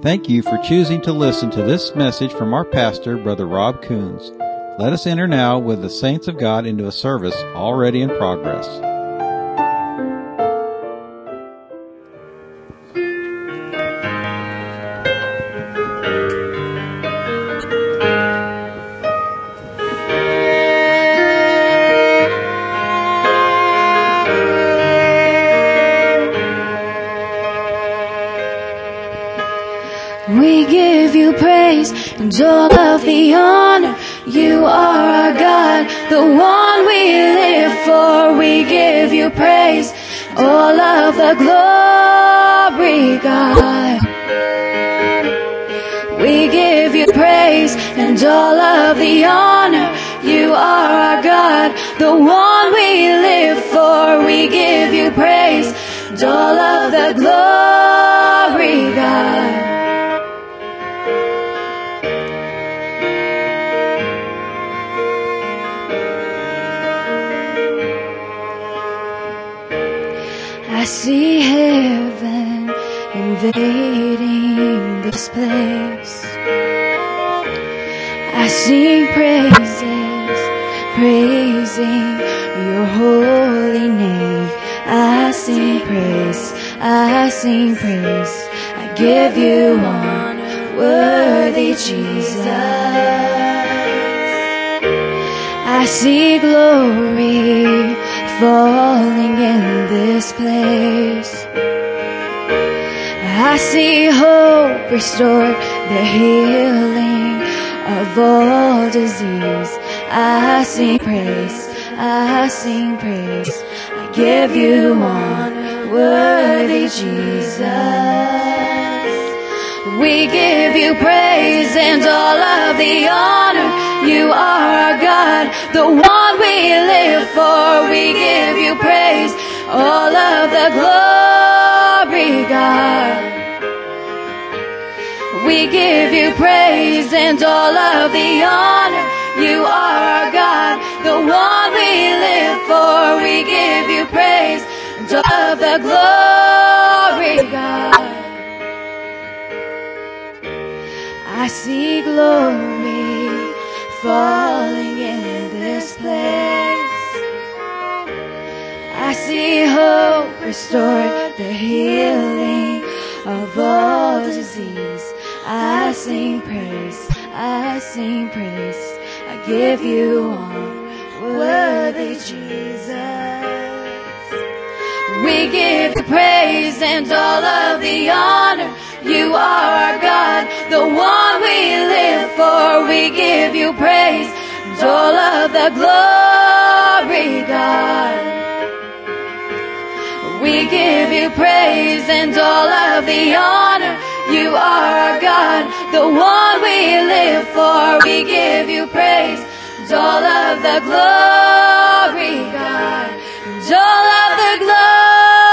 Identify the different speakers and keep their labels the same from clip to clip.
Speaker 1: Thank you for choosing to listen to this message from our pastor, Brother Rob Coons. Let us enter now with the saints of God into a service already in progress.
Speaker 2: We give you praise and all of the honor. You are our God, the one we live for. We give you praise, all of the glory, God. We give you praise and all of the honor. You are our God, the one we live for. We give you praise and all of the glory, God. I see heaven invading this place. I sing praises, praising your holy name. I sing praise, I sing praise. I give you honor, worthy Jesus. I see glory falling in this place. I see hope restored, the healing of all disease. I sing praise, I sing praise. I give you honor, worthy Jesus. We give you praise and all of the honor. You are our God, the one we live for. We give you praise, all of the glory, God. We give you praise and all of the honor. You are our God, the one we live for. We give you praise and all of the glory, God. I see glory falling in this place. I see hope restored, the healing of all disease. I sing praise, I sing praise. I give you honor, worthy Jesus. We give you praise and all of the honor. You are our God, the one we live for. We give you praise and all of the glory, God. We give you praise and all of the honor. You are our God, the one we live for. We give you praise and all of the glory, God. And all of the glory.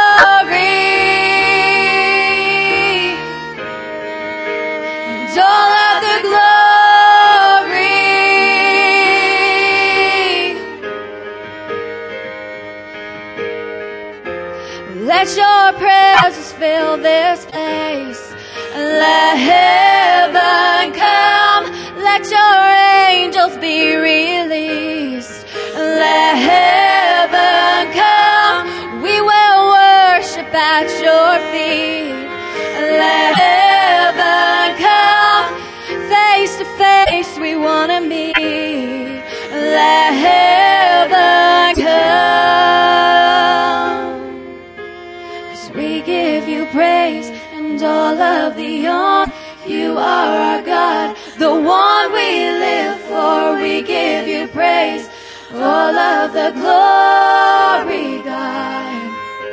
Speaker 2: All of the glory. Let your presence fill this place. Let heaven come. Let your angels be released. Let heaven come. We will worship at your feet. Let heaven come. Face to face we want to meet. Let heaven come. 'Cause we give you praise and all of the honor. You are our God, the one we live for. We give you praise, all of the glory, God.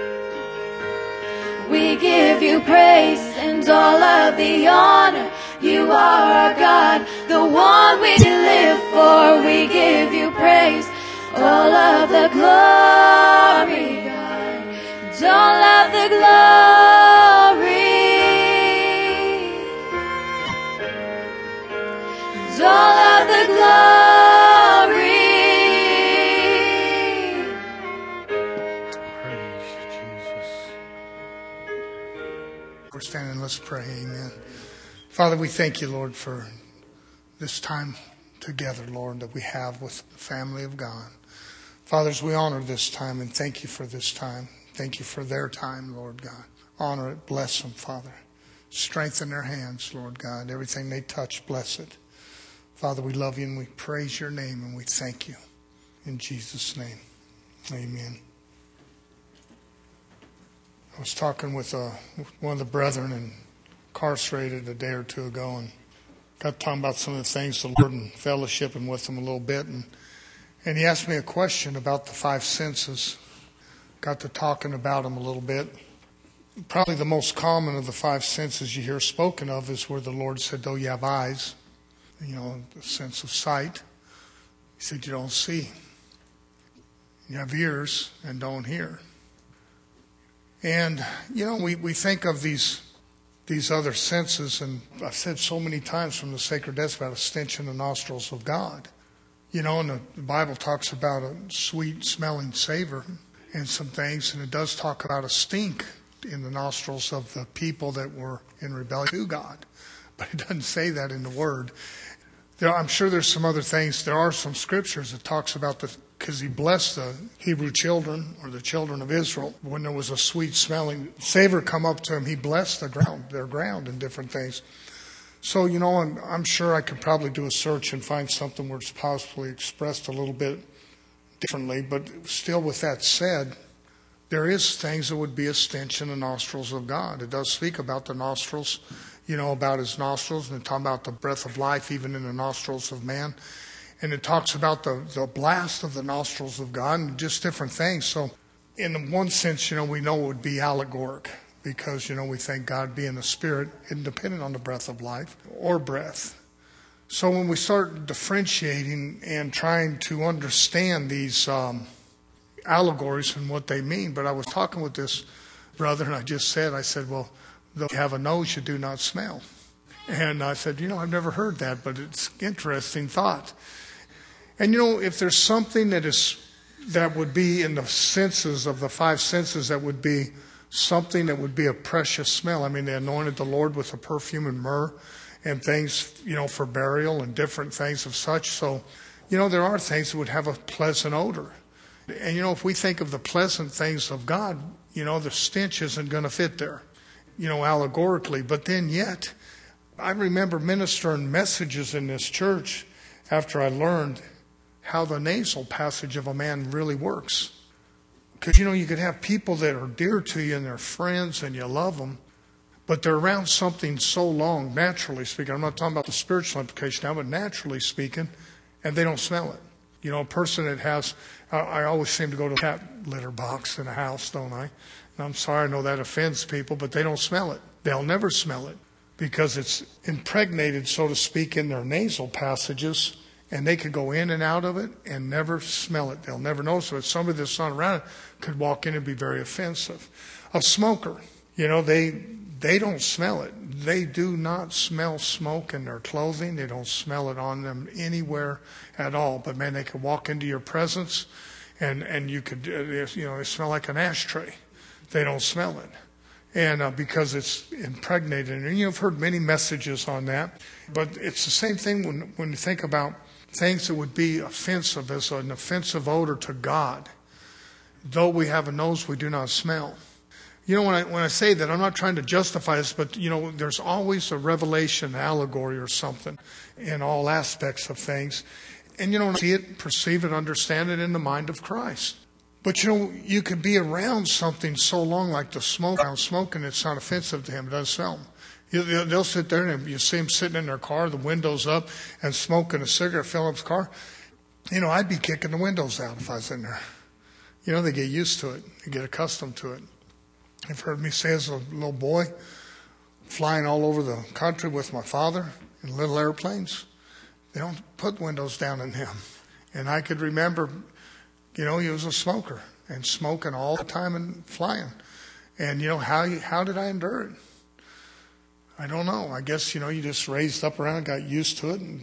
Speaker 2: We give you praise and all of the honor. You are our God, the one we live for. We give you praise, all of the glory, God. And all of the glory. And all of the glory.
Speaker 3: Praise you, Jesus. We're standing, let's pray, amen. Father, we thank you, Lord, for this time together, Lord, that we have with the family of God. Fathers, we honor this time and thank you for this time. Thank you for their time, Lord God. Honor it. Bless them, Father. Strengthen their hands, Lord God. Everything they touch, bless it. Father, we love you and we praise your name and we thank you. In Jesus' name, amen. I was talking with one of the brethren incarcerated a day or two ago and got talking about some of the things the Lord and fellowshipping with him a little bit. And he asked me a question about the five senses. Got to talking about them a little bit. Probably the most common of the five senses you hear spoken of is where the Lord said, though you have eyes, the sense of sight. He said, you don't see. You have ears and don't hear. And, we think of these other senses, and I've said so many times from the sacred death about a stench in the nostrils of God. And the Bible talks about a sweet smelling savor and some things, and it does talk about a stink in the nostrils of the people that were in rebellion to God. But it doesn't say that in the Word. I'm sure there's some other things. There are some scriptures that talks about because he blessed the Hebrew children or the children of Israel. When there was a sweet smelling savor come up to him, he blessed their ground and different things. So, I'm sure I could probably do a search and find something where it's possibly expressed a little bit differently. But still, with that said, there is things that would be a stench in the nostrils of God. It does speak about the nostrils, about his nostrils, and talking about the breath of life even in the nostrils of man. And it talks about the blast of the nostrils of God and just different things. So in one sense, we know it would be allegoric because, we think God being a spirit independent on the breath of life or breath. So when we start differentiating and trying to understand these allegories and what they mean. But I was talking with this brother and I said, well, though you have a nose, you do not smell. And I said, I've never heard that, but it's an interesting thought. And if there's something that would be in the senses of the five senses, that would be something that would be a precious smell. I mean, they anointed the Lord with a perfume and myrrh and things, for burial and different things of such. So, there are things that would have a pleasant odor. And, if we think of the pleasant things of God, the stench isn't going to fit there, allegorically. But then yet, I remember ministering messages in this church after I learned how the nasal passage of a man really works. Because, you could have people that are dear to you and they're friends and you love them, but they're around something so long, naturally speaking. I'm not talking about the spiritual implication now, but naturally speaking, and they don't smell it. A person that has, I always seem to go to a cat litter box in a house, don't I? And I'm sorry, I know that offends people, but they don't smell it. They'll never smell it because it's impregnated, so to speak, in their nasal passages, and they could go in and out of it and never smell it. They'll never notice it. Somebody that's not around it could walk in and be very offensive. A smoker, they don't smell it. They do not smell smoke in their clothing. They don't smell it on them anywhere at all. But man, they could walk into your presence and you could, they smell like an ashtray. They don't smell it. And because it's impregnated. And you've heard many messages on that. But it's the same thing when you think about things that would be offensive as an offensive odor to God. Though we have a nose, we do not smell. When I say that, I'm not trying to justify this, but, there's always a revelation, allegory or something in all aspects of things. And, see it, perceive it, understand it in the mind of Christ. But, you could be around something so long like the smoke. Around smoking, it's not offensive to him. It doesn't smell him. They'll sit there and you see them sitting in their car, the windows up, and smoking a cigarette, filling up his car. I'd be kicking the windows out if I was in there. They get used to it. They get accustomed to it. You've heard me say as a little boy, flying all over the country with my father in little airplanes, they don't put windows down in them. And I could remember, he was a smoker and smoking all the time and flying. And, how did I endure it? I don't know. I guess, you just raised up around, got used to it and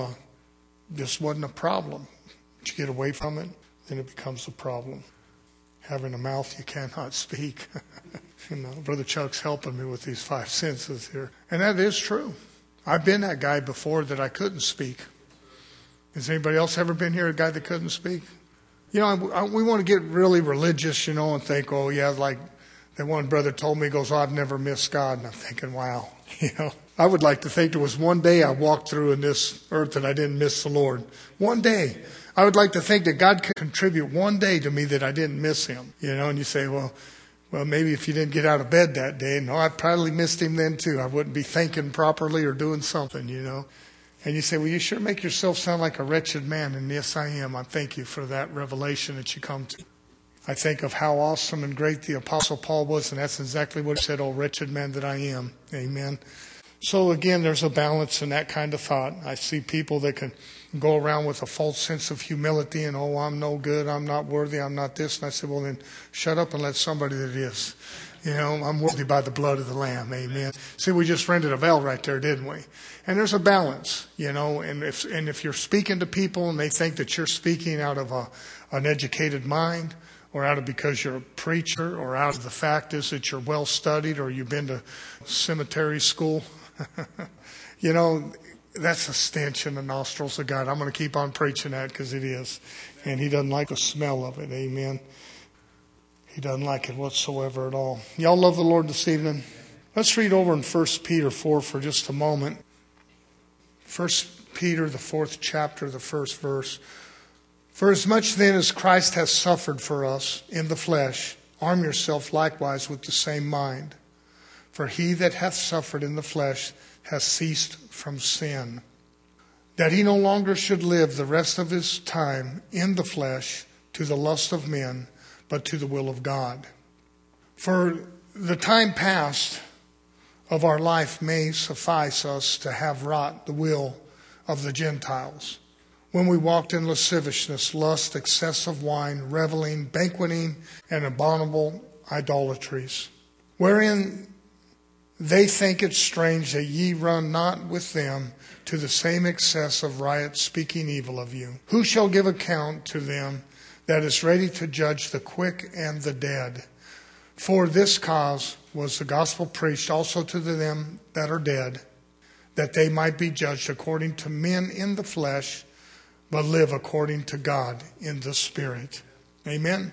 Speaker 3: this wasn't a problem. But you get away from it, then it becomes a problem. Having a mouth you cannot speak. Brother Chuck's helping me with these five senses here. And that is true. I've been that guy before that I couldn't speak. Has anybody else ever been here, a guy that couldn't speak? We want to get really religious, and think, oh, yeah, like that one brother told me, he goes, oh, I've never missed God. And I'm thinking, wow, I would like to think there was one day I walked through in this earth that I didn't miss the Lord. One day. I would like to think that God could contribute one day to me that I didn't miss him. And you say, well, maybe if you didn't get out of bed that day, no, I probably missed him then too. I wouldn't be thinking properly or doing something, And you say, well, you sure make yourself sound like a wretched man. And yes, I am. I thank you for that revelation that you come to. I think of how awesome and great the Apostle Paul was, and that's exactly what he said, oh, wretched man that I am. Amen. So again, there's a balance in that kind of thought. I see people that can go around with a false sense of humility and, oh, I'm no good, I'm not worthy, I'm not this. And I said, well, then shut up and let somebody that is. I'm worthy by the blood of the Lamb. Amen. See, we just rented a veil right there, didn't we? And there's a balance, and if you're speaking to people and they think that you're speaking out of an educated mind or out of because you're a preacher or out of the fact is that you're well studied or you've been to cemetery school, that's a stench in the nostrils of God. I'm going to keep on preaching that because it is. And he doesn't like the smell of it. Amen. He doesn't like it whatsoever at all. Y'all love the Lord this evening? Let's read over in 1 Peter 4 for just a moment. 1 Peter, the 4th chapter, the first verse. For as much then as Christ has suffered for us in the flesh, arm yourself likewise with the same mind. For he that hath suffered in the flesh has ceased from sin, that he no longer should live the rest of his time in the flesh to the lust of men, but to the will of God. For the time past of our life may suffice us to have wrought the will of the Gentiles, when we walked in lasciviousness, lust, excess of wine, reveling, banqueting, and abominable idolatries, wherein they think it strange that ye run not with them to the same excess of riot, speaking evil of you. Who shall give account to them that is ready to judge the quick and the dead? For this cause was the gospel preached also to them that are dead, that they might be judged according to men in the flesh, but live according to God in the Spirit. Amen.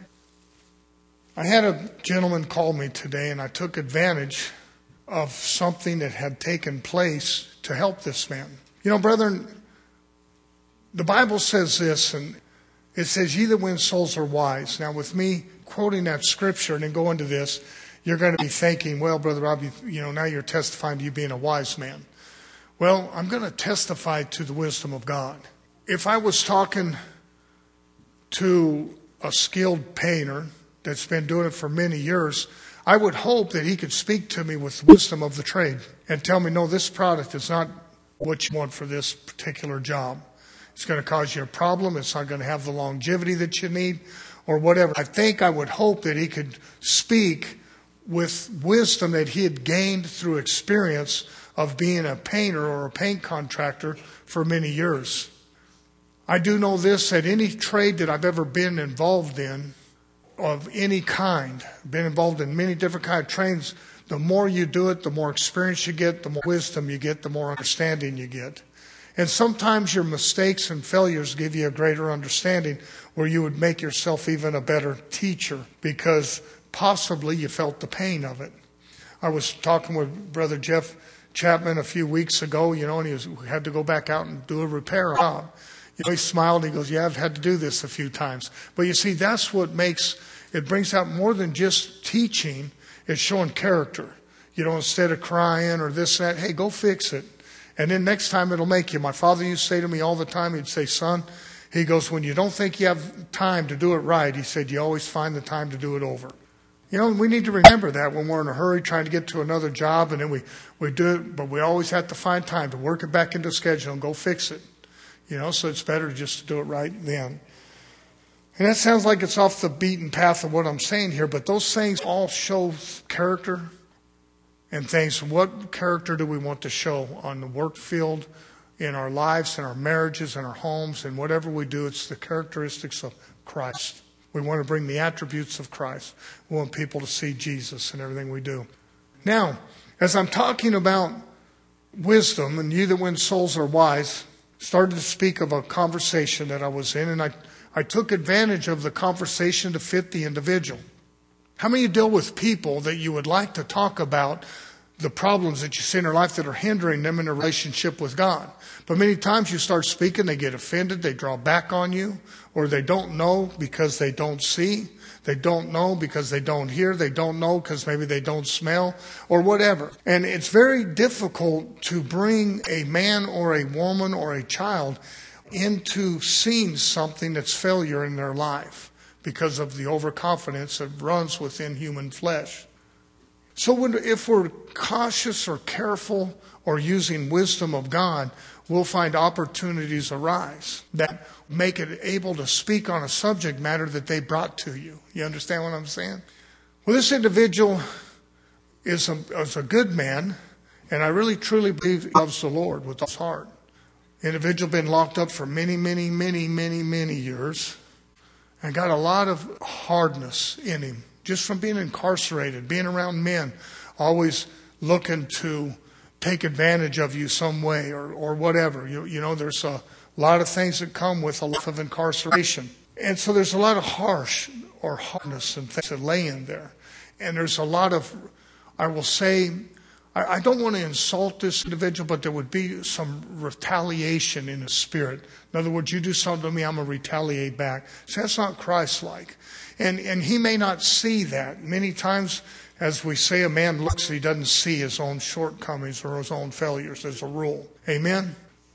Speaker 3: I had a gentleman call me today, and I took advantage of something that had taken place to help this man. Brethren, the Bible says this, and it says, ye that win souls are wise. Now, with me quoting that scripture and then going to this, you're going to be thinking, well, Brother Rob, now you're testifying to you being a wise man. Well, I'm going to testify to the wisdom of God. If I was talking to a skilled painter that's been doing it for many years, I would hope that he could speak to me with wisdom of the trade and tell me, no, this product is not what you want for this particular job. It's going to cause you a problem. It's not going to have the longevity that you need or whatever. I would hope that he could speak with wisdom that he had gained through experience of being a painter or a paint contractor for many years. I do know this, that any trade that I've ever been involved in, of any kind, been involved in many different kind of trades, the more you do it, the more experience you get, the more wisdom you get, the more understanding you get. And sometimes your mistakes and failures give you a greater understanding where you would make yourself even a better teacher because possibly you felt the pain of it. I was talking with Brother Jeff Chapman a few weeks ago, and he had to go back out and do a repair job. He smiled and he goes, yeah, I've had to do this a few times. But you see, that's what it brings out more than just teaching. It's showing character. Instead of crying or this, that, hey, go fix it. And then next time it'll make you. My father used to say to me all the time, he'd say, son, he goes, when you don't think you have time to do it right, he said, you always find the time to do it over. We need to remember that when we're in a hurry trying to get to another job and then we do it, but we always have to find time to work it back into schedule and go fix it. So it's better just to do it right then. And that sounds like it's off the beaten path of what I'm saying here, but those things all show character and things. What character do we want to show on the work field, in our lives, in our marriages, in our homes, and whatever we do? It's the characteristics of Christ. We want to bring the attributes of Christ. We want people to see Jesus in everything we do. Now, as I'm talking about wisdom, and you that win souls are wise, started to speak of a conversation that I was in, and I took advantage of the conversation to fit the individual. How many of you deal with people that you would like to talk about the problems that you see in their life that are hindering them in a relationship with God? But many times you start speaking, they get offended, they draw back on you, or they don't know because they don't see. They don't know because they don't hear. They don't know because maybe they don't smell or whatever. And it's very difficult to bring a man or a woman or a child into seeing something that's failure in their life because of the overconfidence that runs within human flesh. So if we're cautious or careful or using wisdom of God, we'll find opportunities arise that make it able to speak on a subject matter that they brought to you. You understand what I'm saying? Well, this individual is a good man, and I really truly believe he loves the Lord with his heart. Individual been locked up for many years and got a lot of hardness in him just from being incarcerated, being around men, always looking to take advantage of you some way or whatever. You know, there's a lot of things that come with a life of incarceration. And so there's a lot of hardness and things that lay in there. And there's a lot of, I will say, I don't want to insult this individual, but there would be some retaliation in his spirit. In other words, you do something to me, I'm going to retaliate back. So that's not Christ-like. And he may not see that. Many times, as we say, a man looks, he doesn't see his own shortcomings or his own failures as a rule. Amen?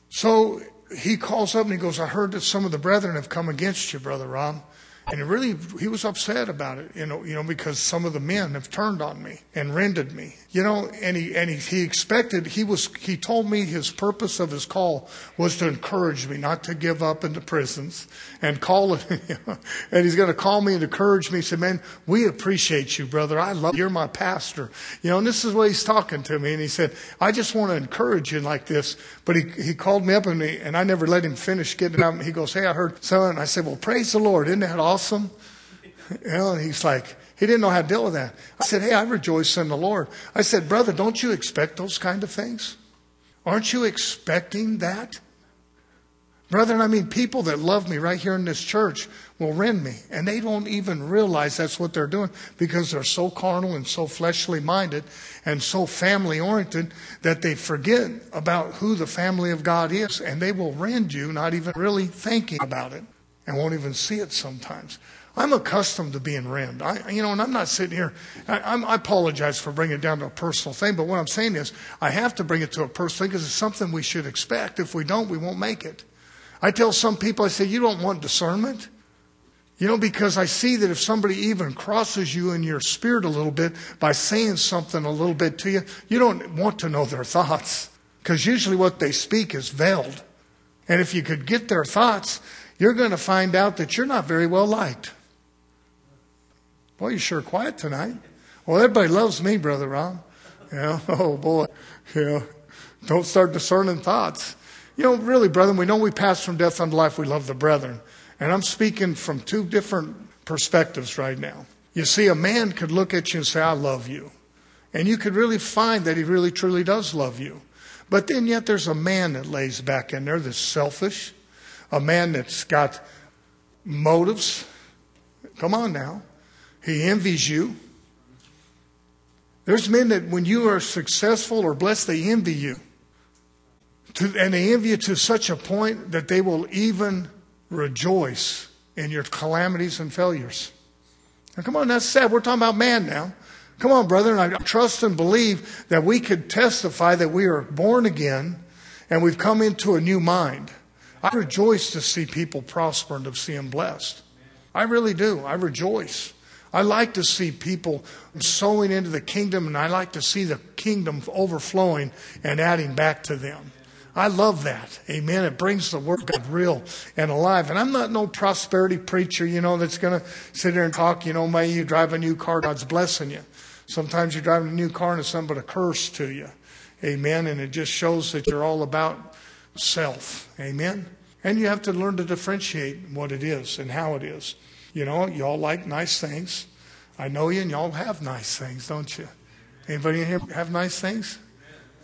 Speaker 3: So he calls up and he goes, I heard that some of the brethren have come against you, Brother Rob. And he was upset about it, you know, because some of the men have turned on me and rendered me, you know, and he expected, he told me his purpose of his call was to encourage me not to give up in the prisons and call it, and he's going to call me and encourage me. He said, man, we appreciate you, brother. I love you. You're my pastor, you know, and this is what he's talking to me. And he said, I just want to encourage you like this. But he called me up and I never let him finish getting it out. He goes, hey, I heard someone. And I said, well, praise the Lord. Isn't that awesome? You know, and he's like, he didn't know how to deal with that. I said, hey, I rejoice in the Lord. I said, brother, don't you expect those kind of things? Aren't you expecting that? Brethren, I mean, people that love me right here in this church will rend me. And they don't even realize that's what they're doing because they're so carnal and so fleshly minded and so family oriented that they forget about who the family of God is. And they will rend you not even really thinking about it and won't even see it sometimes. I'm accustomed to being rend. And I'm not sitting here. I apologize for bringing it down to a personal thing. But what I'm saying is I have to bring it to a personal thing because it's something we should expect. If we don't, we won't make it. I tell some people, I say, you don't want discernment. You know, because I see that if somebody even crosses you in your spirit a little bit by saying something a little bit to you, you don't want to know their thoughts. Because usually what they speak is veiled. And if you could get their thoughts, you're going to find out that you're not very well liked. Boy, you're sure quiet tonight. Well, everybody loves me, Brother Ron. Oh boy. Don't start discerning thoughts. Really, brethren, we know we pass from death unto life. We love the brethren. And I'm speaking from two different perspectives right now. You see, a man could look at you and say, I love you. And you could really find that he really, truly does love you. But then yet there's a man that lays back in there that's selfish. A man that's got motives. Come on now. He envies you. There's men that when you are successful or blessed, they envy you. And they envy you to such a point that they will even rejoice in your calamities and failures. Now, come on, that's sad. We're talking about man now. Come on, brother. And I trust and believe that we could testify that we are born again and we've come into a new mind. I rejoice to see people prosper and to see them blessed. I really do. I rejoice. I like to see people sowing into the kingdom, and I like to see the kingdom overflowing and adding back to them. I love that. Amen. It brings the word of God real and alive. And I'm not no prosperity preacher, that's going to sit there and talk, may you drive a new car, God's blessing you. Sometimes you're driving a new car and it's something but a curse to you. Amen. And it just shows that you're all about self. Amen. And you have to learn to differentiate what it is and how it is. Y'all like nice things. I know you and y'all have nice things, don't you? Anybody in here have nice things?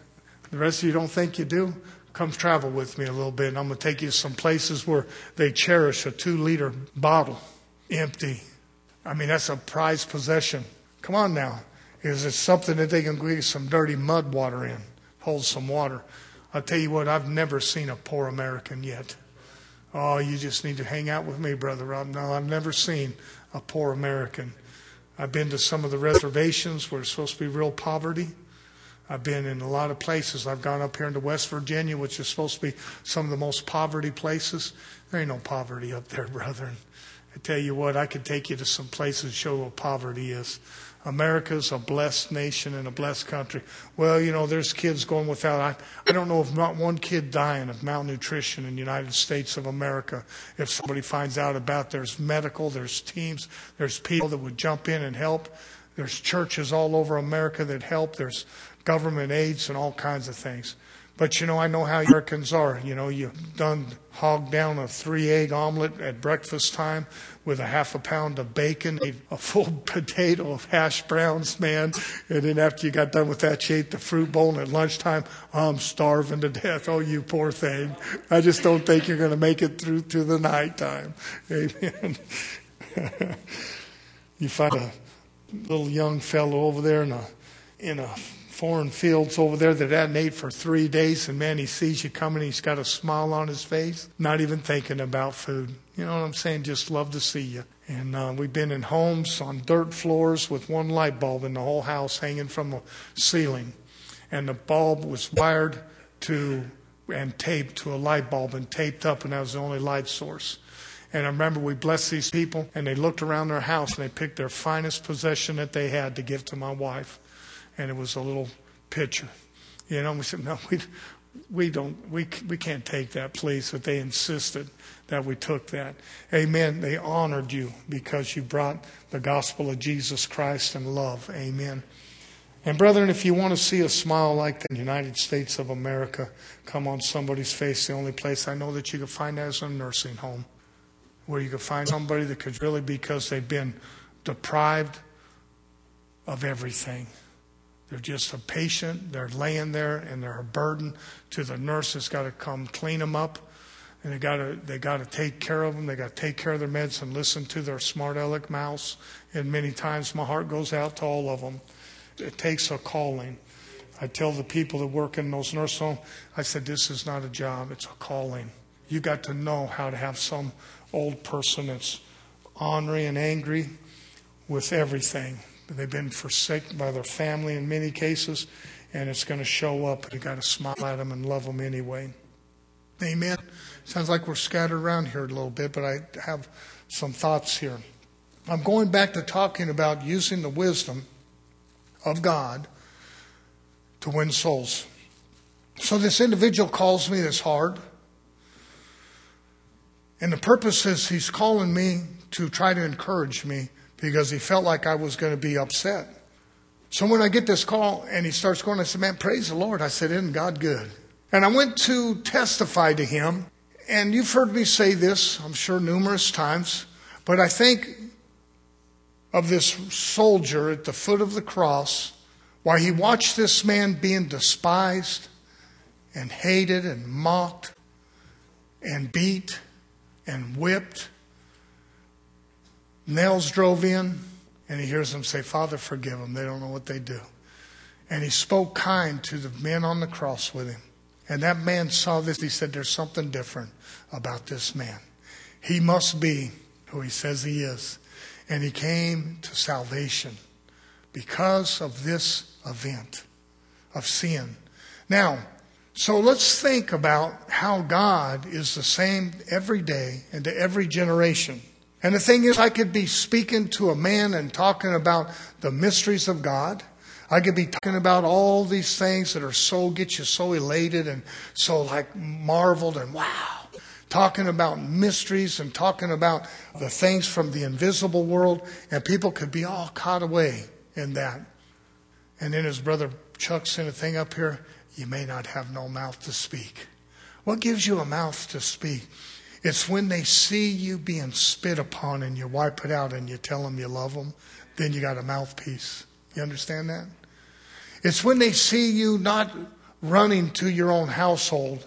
Speaker 3: The rest of you don't think you do? Come travel with me a little bit, and I'm going to take you to some places where they cherish a 2-liter bottle, empty. I mean, that's a prized possession. Come on now. Is it something that they can get some dirty mud water in? Hold some water. I'll tell you what, I've never seen a poor American yet. Oh, you just need to hang out with me, Brother Rob. No, I've never seen a poor American. I've been to some of the reservations where it's supposed to be real poverty. I've been in a lot of places. I've gone up here into West Virginia, which is supposed to be some of the most poverty places. There ain't no poverty up there, brethren. I tell you what, I could take you to some places and show what poverty is. America's a blessed nation and a blessed country. Well, you know, there's kids going without. I don't know of not one kid dying of malnutrition in the United States of America. If somebody finds out about, there's medical, there's teams, there's people that would jump in and help. There's churches all over America that help. There's government aids and all kinds of things. But, you know, I know how Americans are. You know, you hog down a 3-egg omelet at breakfast time with a half a pound of bacon, a full potato of hash browns, man. And then after you got done with that, you ate the fruit bowl. And at lunchtime, I'm starving to death. Oh, you poor thing. I just don't think you're going to make it through to the nighttime. Amen. You find a little young fellow over there in a foreign fields over there that hadn't ate for 3 days, and man, he sees you coming, he's got a smile on his face, not even thinking about food. You know what I'm saying? Just love to see you. And we've been in homes on dirt floors with one light bulb in the whole house hanging from the ceiling. And the bulb was wired to and taped to a light bulb and taped up, and that was the only light source. And I remember we blessed these people, and they looked around their house, and they picked their finest possession that they had to give to my wife. And it was a little picture. You know, we said, no, we can't take that, please. But they insisted that we took that. Amen. They honored you because you brought the gospel of Jesus Christ and love. Amen. And brethren, if you want to see a smile like the United States of America come on somebody's face, the only place I know that you can find that is a nursing home, where you can find somebody that could really, because they've been deprived of everything. They're just a patient. They're laying there, and they're a burden to the nurse that's got to come clean them up, and they got to take care of them. They got to take care of their meds and listen to their smart aleck mouse. And many times my heart goes out to all of them. It takes a calling. I tell the people that work in those nursing homes, I said, this is not a job, it's a calling. You got to know how to have some old person that's ornery and angry with everything. They've been forsaken by their family in many cases, and it's going to show up. You've got to smile at them and love them anyway. Amen. Sounds like we're scattered around here a little bit, but I have some thoughts here. I'm going back to talking about using the wisdom of God to win souls. So this individual calls me this hard. And the purpose is he's calling me to try to encourage me because he felt like I was going to be upset. So when I get this call and he starts going, I said, man, praise the Lord. I said, isn't God good? And I went to testify to him. And you've heard me say this, I'm sure, numerous times. But I think of this soldier at the foot of the cross, while he watched this man being despised and hated and mocked and beat and whipped. Nails drove in, and he hears them say, Father, forgive them. They don't know what they do. And he spoke kind to the men on the cross with him. And that man saw this. He said, there's something different about this man. He must be who he says he is. And he came to salvation because of this event of sin. Now, so let's think about how God is the same every day and to every generation. And the thing is, I could be speaking to a man and talking about the mysteries of God. I could be talking about all these things that are get you so elated and so like marveled and wow. Talking about mysteries and talking about the things from the invisible world. And people could be all caught away in that. And then as Brother Chuck sent a thing up here, you may not have no mouth to speak. What gives you a mouth to speak? It's when they see you being spit upon and you wipe it out and you tell them you love them, then you got a mouthpiece. You understand that? It's when they see you not running to your own household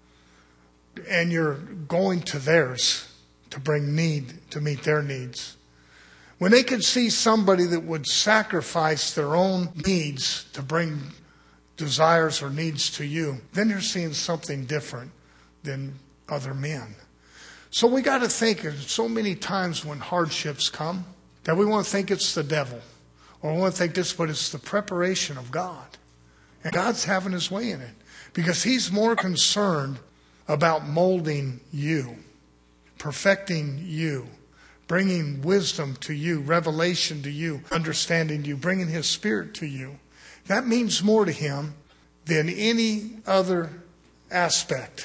Speaker 3: and you're going to theirs to meet their needs. When they could see somebody that would sacrifice their own needs to bring desires or needs to you, then you're seeing something different than other men. So we got to think, so many times when hardships come, that we want to think it's the devil. Or we want to think this, but it's the preparation of God. And God's having his way in it. Because he's more concerned about molding you, perfecting you, bringing wisdom to you, revelation to you, understanding you, bringing his Spirit to you. That means more to him than any other aspect.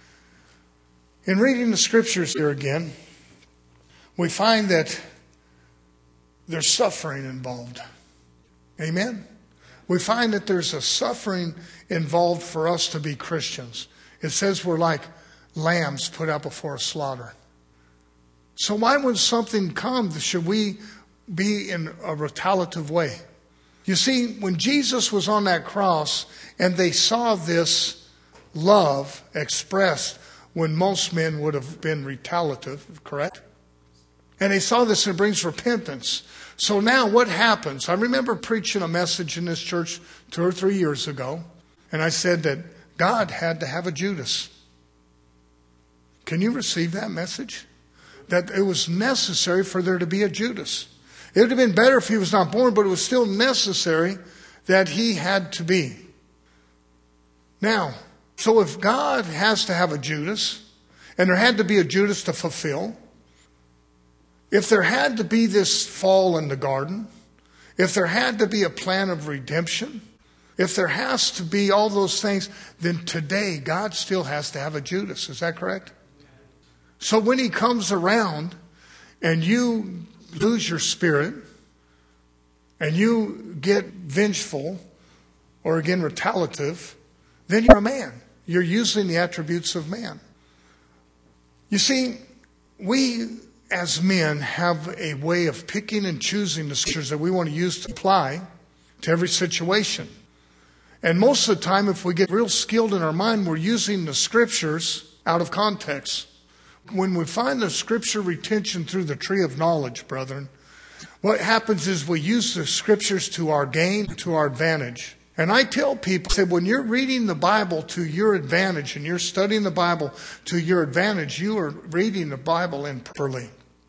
Speaker 3: In reading the scriptures here again, we find that there's suffering involved. Amen? We find that there's a suffering involved for us to be Christians. It says we're like lambs put out before a slaughter. So why when something comes should we be in a retaliative way? You see, when Jesus was on that cross and they saw this love expressed when most men would have been retaliative, correct? And they saw this, and it brings repentance. So now what happens? I remember preaching a message in this church 2 or 3 years ago, and I said that God had to have a Judas. Can you receive that message? That it was necessary for there to be a Judas. It would have been better if he was not born, but it was still necessary that he had to be. Now, so if God has to have a Judas, and there had to be a Judas to fulfill, if there had to be this fall in the garden, if there had to be a plan of redemption, if there has to be all those things, then today God still has to have a Judas. Is that correct? So when he comes around and you lose your spirit and you get vengeful or again retaliative, then you're a man. You're using the attributes of man. You see, we as men have a way of picking and choosing the scriptures that we want to use to apply to every situation. And most of the time, if we get real skilled in our mind, we're using the scriptures out of context. When we find the scripture retention through the tree of knowledge, brethren, what happens is we use the scriptures to our gain, to our advantage. And I tell people, I say, when you're reading the Bible to your advantage and you're studying the Bible to your advantage, you are reading the Bible improperly.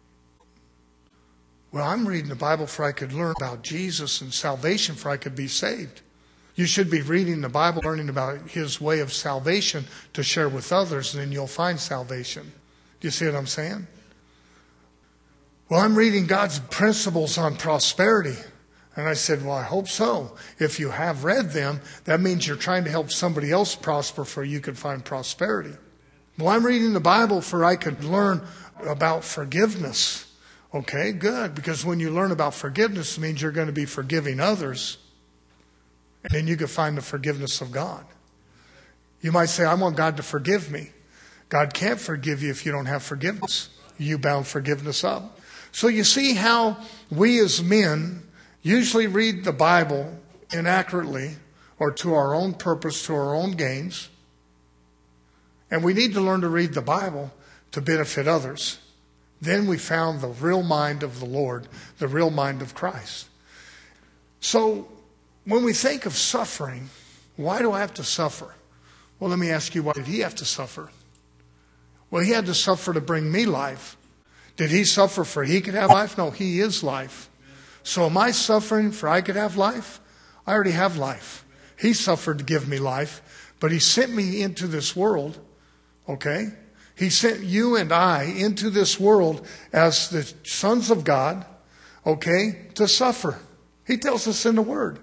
Speaker 3: Well, I'm reading the Bible for I could learn about Jesus and salvation, for I could be saved. You should be reading the Bible, learning about his way of salvation to share with others, and then you'll find salvation. Do you see what I'm saying? Well, I'm reading God's principles on prosperity. And I said, well, I hope so. If you have read them, that means you're trying to help somebody else prosper for you could find prosperity. Well, I'm reading the Bible for I could learn about forgiveness. Okay, good. Because when you learn about forgiveness, it means you're going to be forgiving others. And then you can find the forgiveness of God. You might say, I want God to forgive me. God can't forgive you if you don't have forgiveness. You bound forgiveness up. So you see how we as men usually read the Bible inaccurately or to our own purpose, to our own gains. And we need to learn to read the Bible to benefit others. Then we found the real mind of the Lord, the real mind of Christ. So when we think of suffering, why do I have to suffer? Well, let me ask you, why did he have to suffer? Well, he had to suffer to bring me life. Did he suffer for he could have life? No, he is life. So am I suffering for I could have life? I already have life. He suffered to give me life, but he sent me into this world, okay? He sent you and I into this world as the sons of God, okay, to suffer. He tells us in the Word.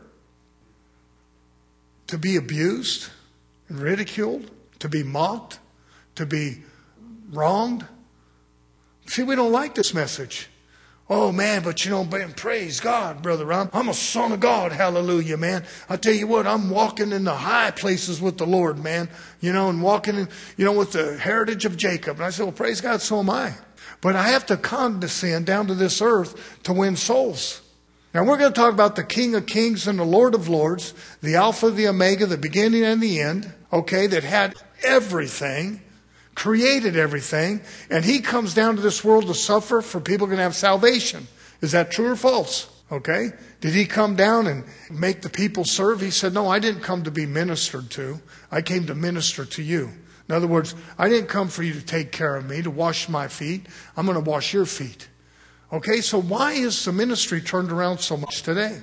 Speaker 3: To be abused and ridiculed, to be mocked, to be wronged. See, we don't like this message. Oh, man, but man, praise God, Brother Ron. I'm a son of God. Hallelujah, man. I tell you what, I'm walking in the high places with the Lord, man. And walking in, with the heritage of Jacob. And I said, well, praise God, so am I. But I have to condescend down to this earth to win souls. Now we're going to talk about the King of Kings and the Lord of Lords, the Alpha, the Omega, the beginning and the end, okay, that had everything, created everything, and he comes down to this world to suffer for people who can have salvation. Is that true or false? Okay. Did he come down and make the people serve? He said, no, I didn't come to be ministered to. I came to minister to you. In other words, I didn't come for you to take care of me, to wash my feet. I'm going to wash your feet. Okay, so why is the ministry turned around so much today?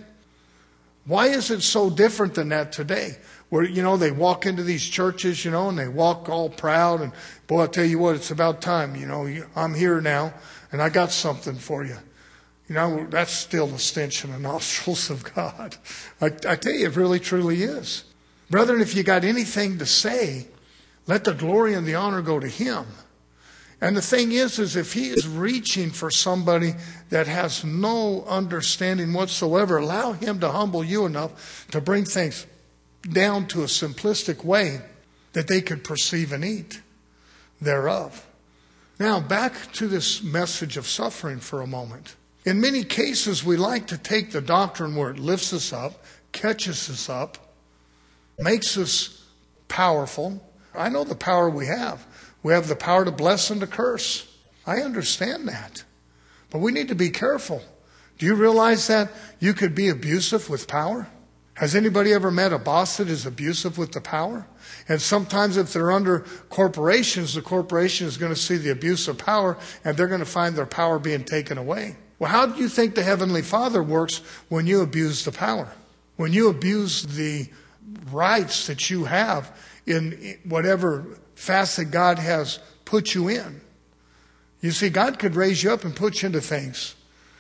Speaker 3: Why is it so different than that today? Where, they walk into these churches, and they walk all proud. And, boy, I'll tell you what, it's about time. I'm here now, and I got something for you. That's still the stench in the nostrils of God. I tell you, it really, truly is. Brethren, if you got anything to say, let the glory and the honor go to Him. And the thing is if He is reaching for somebody that has no understanding whatsoever, allow Him to humble you enough to bring things down to a simplistic way that they could perceive and eat thereof. Now, back to this message of suffering for a moment. In many cases, we like to take the doctrine where it lifts us up, catches us up, makes us powerful. I know the power we have. We have the power to bless and to curse. I understand that. But we need to be careful. Do you realize that you could be abusive with power? Has anybody ever met a boss that is abusive with the power? And sometimes if they're under corporations, the corporation is going to see the abuse of power and they're going to find their power being taken away. Well, how do you think the Heavenly Father works when you abuse the power? When you abuse the rights that you have in whatever facet God has put you in. You see, God could raise you up and put you into things.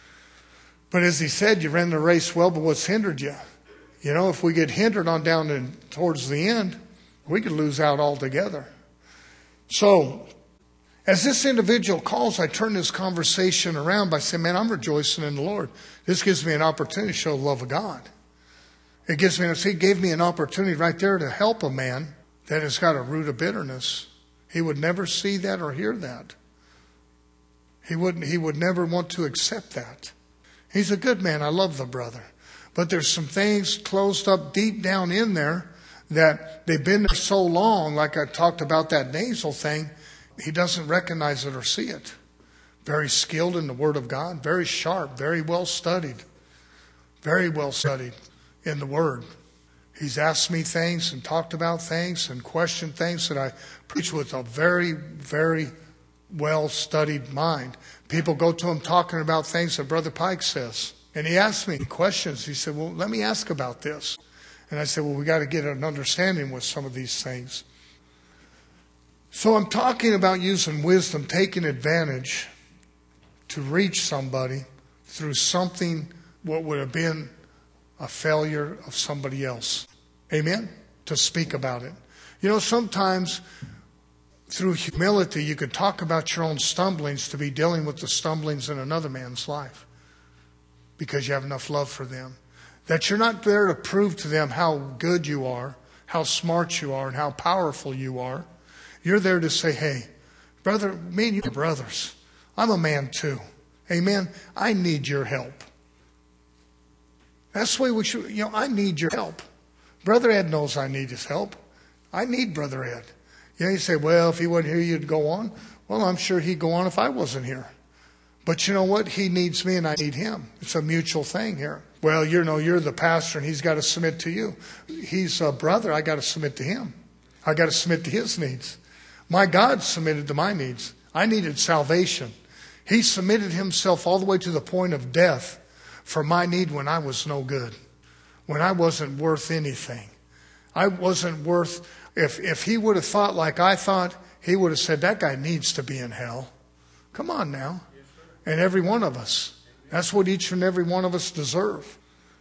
Speaker 3: But as He said, you ran the race well, but what's hindered you? If we get hindered on down towards the end, we could lose out altogether. So, as this individual calls, I turn this conversation around by saying, man, I'm rejoicing in the Lord. This gives me an opportunity to show the love of God. He gave me an opportunity right there to help a man that has got a root of bitterness. He would never see that or hear that. He would never want to accept that. He's a good man. I love the brother. But there's some things closed up deep down in there that they've been there so long, like I talked about that nasal thing, he doesn't recognize it or see it. Very skilled in the Word of God, very sharp, very well studied in the Word. He's asked me things and talked about things and questioned things that I preach with a very, very well-studied mind. People go to him talking about things that Brother Pike says. And he asked me questions. He said, well, let me ask about this. And I said, well, we got to get an understanding with some of these things. So I'm talking about using wisdom, taking advantage to reach somebody through something what would have been a failure of somebody else. Amen? To speak about it. Sometimes through humility you could talk about your own stumblings to be dealing with the stumblings in another man's life because you have enough love for them. That you're not there to prove to them how good you are, how smart you are, and how powerful you are. You're there to say, hey, brother, me and you are brothers. I'm a man too. Amen? I need your help. That's the way we should, I need your help. Brother Ed knows I need his help. I need Brother Ed. You say, well, if he wasn't here, you'd go on. Well, I'm sure he'd go on if I wasn't here. But you know what? He needs me and I need him. It's a mutual thing here. Well, you're the pastor and he's got to submit to you. He's a brother. I got to submit to him. I got to submit to his needs. My God submitted to my needs. I needed salvation. He submitted himself all the way to the point of death for my need when I was no good, when I wasn't worth anything. I wasn't worth, if he would have thought like I thought, he would have said, that guy needs to be in hell. Come on now. And every one of us. That's what each and every one of us deserve.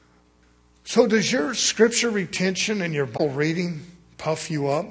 Speaker 3: So does your scripture retention and your Bible reading puff you up?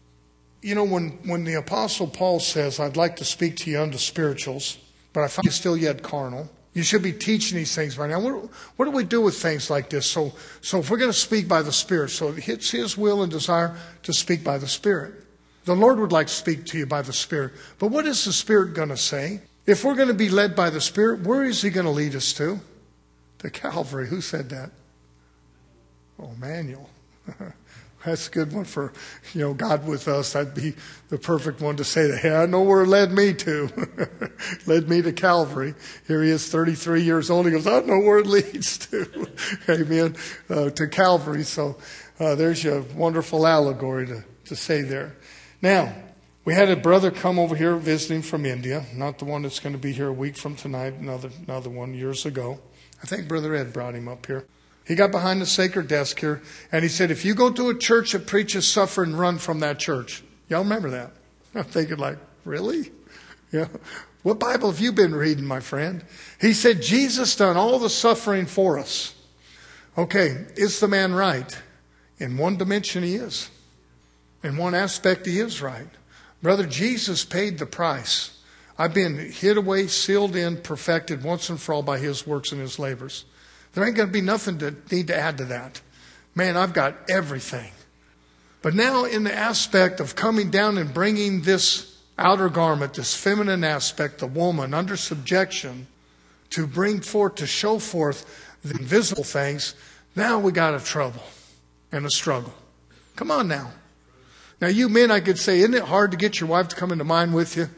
Speaker 3: When the Apostle Paul says, I'd like to speak to you unto spirituals, but I find you still yet carnal. You should be teaching these things by now. What do we do with things like this? So if we're going to speak by the Spirit, so it's His will and desire to speak by the Spirit. The Lord would like to speak to you by the Spirit. But what is the Spirit going to say? If we're going to be led by the Spirit, where is He going to lead us to? to Calvary. Who said that? Oh, Manuel. That's a good one for, God with us. That'd be the perfect one to say that. Hey, I know where it led me to. Led me to Calvary. Here he is, 33 years old. He goes, I know where it leads to. Amen. To Calvary. So there's your wonderful allegory to say there. Now, we had a brother come over here visiting from India. Not the one that's going to be here a week from tonight. Another one years ago. I think Brother Ed brought him up here. He got behind the sacred desk here, and he said, if you go to a church that preaches suffering, run from that church. Y'all remember that? I'm thinking like, really? Yeah. What Bible have you been reading, my friend? He said, Jesus done all the suffering for us. Okay, is the man right? In one dimension he is. In one aspect he is right. Brother, Jesus paid the price. I've been hid away, sealed in, perfected once and for all by his works and his labors. There ain't going to be nothing to need to add to that. Man, I've got everything. But now in the aspect of coming down and bringing this outer garment, this feminine aspect, the woman under subjection, to bring forth, to show forth the invisible things, now we got a trouble and a struggle. Come on now. Now you men, I could say, isn't it hard to get your wife to come into mine with you?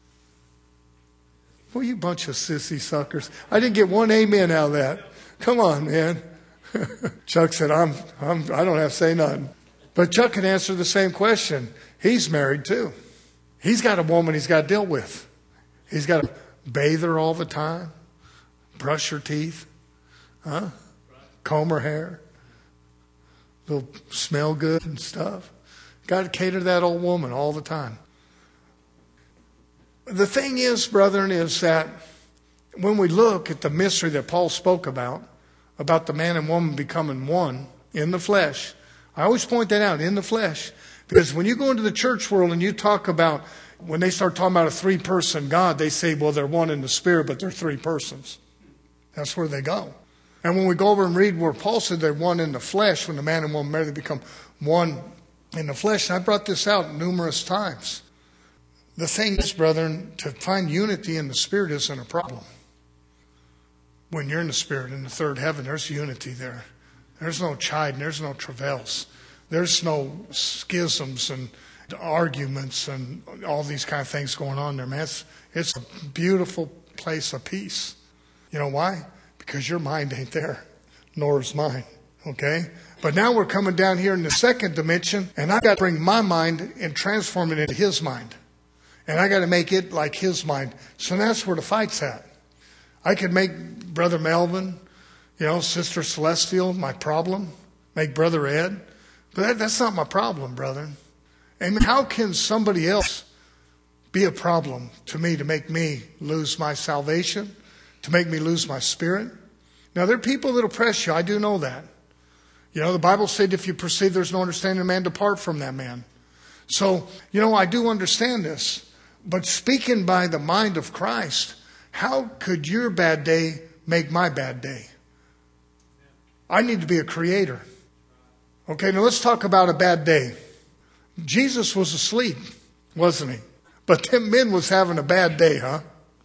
Speaker 3: Well, you bunch of sissy suckers. I didn't get one amen out of that. Come on, man. Chuck said, I don't have to say nothing. But Chuck can answer the same question. He's married too. He's got a woman he's got to deal with. He's got to bathe her all the time, brush her teeth, comb her hair, little smell good and stuff. Got to cater to that old woman all the time. The thing is, brethren, is that when we look at the mystery that Paul spoke about the man and woman becoming one in the flesh, I always point that out, in the flesh. Because when you go into the church world and you talk about, when they start talking about a three-person God, they say, well, they're one in the spirit, but they're three persons. That's where they go. And when we go over and read where Paul said they're one in the flesh, when the man and woman marry, they become one in the flesh. And I brought this out numerous times. The thing is, brethren, to find unity in the spirit isn't a problem. When you're in the spirit, in the third heaven, there's unity there. There's no chiding, there's no travails. There's no schisms and arguments and all these kind of things going on there, man. It's a beautiful place of peace. You know why? Because your mind ain't there, nor is mine. Okay? But now we're coming down here in the second dimension, and I got to bring my mind and transform it into his mind. And I got to make it like his mind. So that's where the fight's at. I could make Brother Melvin, Sister Celestial my problem. Make Brother Ed. But that's not my problem, brethren. And how can somebody else be a problem to me, to make me lose my salvation, to make me lose my spirit? Now, there are people that oppress you. I do know that. The Bible said if you perceive there's no understanding of man, depart from that man. So, I do understand this. But speaking by the mind of Christ, how could your bad day make my bad day? I need to be a creator. Okay, now let's talk about a bad day. Jesus was asleep, wasn't he? But them men was having a bad day, huh?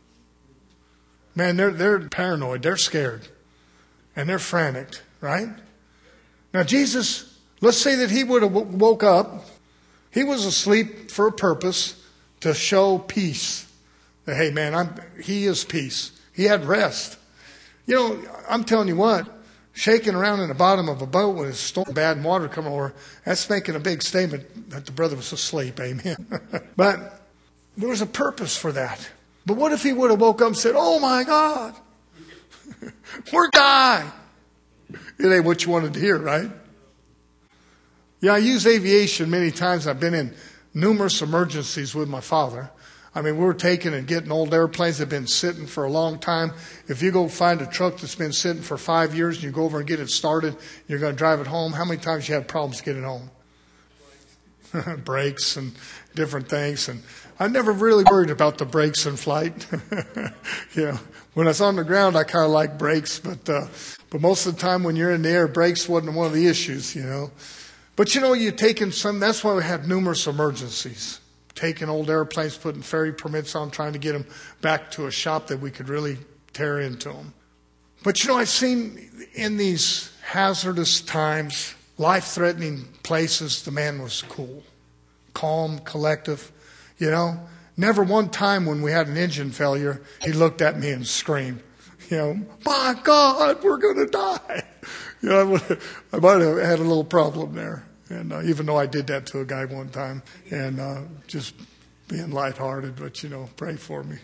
Speaker 3: Man, they're paranoid. They're scared. And they're frantic, right? Now Jesus, let's say that he would have woke up. He was asleep for a purpose, to show peace. That, hey, man, he is peace. He had rest. I'm telling you what, shaking around in the bottom of a boat with a storm, bad water coming over, that's making a big statement that the brother was asleep. Amen. But there was a purpose for that. But what if he would have woke up and said, oh my God, we're dying? It ain't what you wanted to hear, right? Yeah, I use aviation many times. I've been in numerous emergencies with my father. I mean, we're taking and getting old airplanes that have been sitting for a long time. If you go find a truck that's been sitting for 5 years and you go over and get it started, you're going to drive it home, how many times you have problems getting home? Brakes and different things. And I never really worried about the brakes in flight. When I was on the ground, I kind of like brakes, but most of the time when you're in the air, brakes wasn't one of the issues, But you're taking some, that's why we have numerous emergencies. Taking old airplanes, putting ferry permits on, trying to get them back to a shop that we could really tear into them. But I've seen in these hazardous times, life-threatening places, the man was cool, calm, collective. Never one time when we had an engine failure, he looked at me and screamed, my God, we're going to die. I might have had a little problem there. And even though I did that to a guy one time, and just being lighthearted, but pray for me.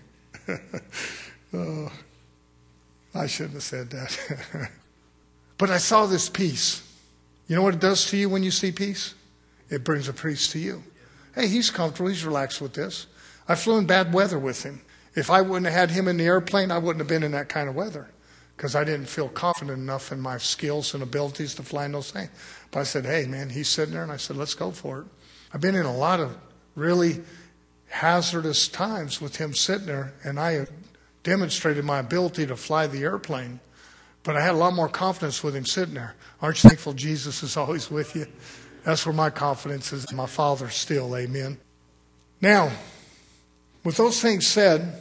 Speaker 3: I shouldn't have said that. But I saw this peace. You know what it does to you when you see peace? It brings a peace to you. Hey, he's comfortable. He's relaxed with this. I flew in bad weather with him. If I wouldn't have had him in the airplane, I wouldn't have been in that kind of weather because I didn't feel confident enough in my skills and abilities to fly in those things. But I said, hey, man, he's sitting there, and I said, let's go for it. I've been in a lot of really hazardous times with him sitting there, and I have demonstrated my ability to fly the airplane. But I had a lot more confidence with him sitting there. Aren't you thankful Jesus is always with you? That's where my confidence is in my Father still. Amen. Now, with those things said,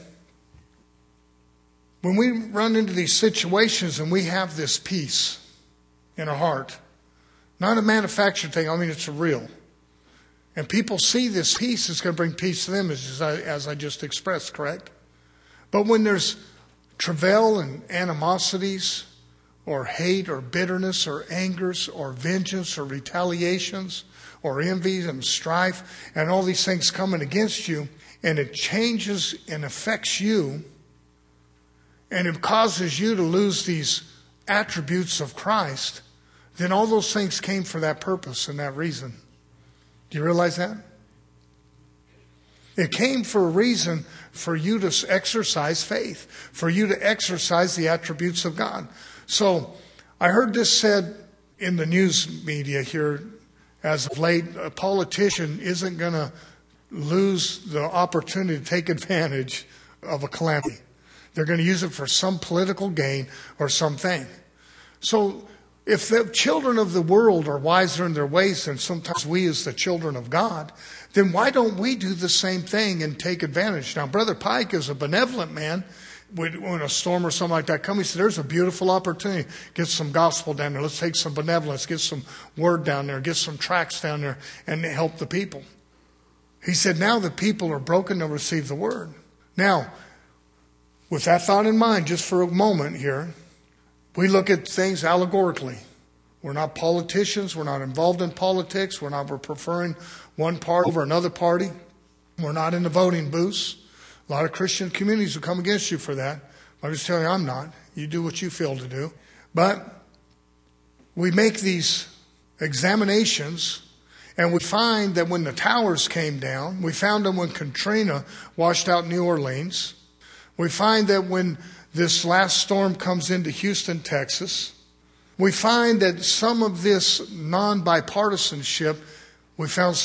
Speaker 3: when we run into these situations and we have this peace in our heart, not a manufactured thing, it's a real. And people see this peace, it's going to bring peace to them, as I just expressed, correct? But when there's travail and animosities, or hate, or bitterness, or angers, or vengeance, or retaliations, or envies and strife, and all these things coming against you, and it changes and affects you, and it causes you to lose these attributes of Christ, then all those things came for that purpose and that reason. Do you realize that? It came for a reason for you to exercise faith, for you to exercise the attributes of God. So I heard this said in the news media here as of late, a politician isn't going to lose the opportunity to take advantage of a calamity. They're going to use it for some political gain or something. So if the children of the world are wiser in their ways than sometimes we as the children of God, then why don't we do the same thing and take advantage? Now, Brother Pike is a benevolent man. When a storm or something like that comes, he said, there's a beautiful opportunity. Get some gospel down there. Let's take some benevolence, get some word down there, get some tracts down there, and help the people. He said, now the people are broken to receive the word. Now, with that thought in mind, just for a moment here, we look at things allegorically. We're not politicians. We're not involved in politics. We're preferring one party over another party. We're not in the voting booths. A lot of Christian communities will come against you for that. I'm just telling you, I'm not. You do what you feel to do. But we make these examinations, and we find that when the towers came down, we found them when Katrina washed out New Orleans. We find that when this last storm comes into Houston, Texas, we find that some of this non-bipartisanship, we found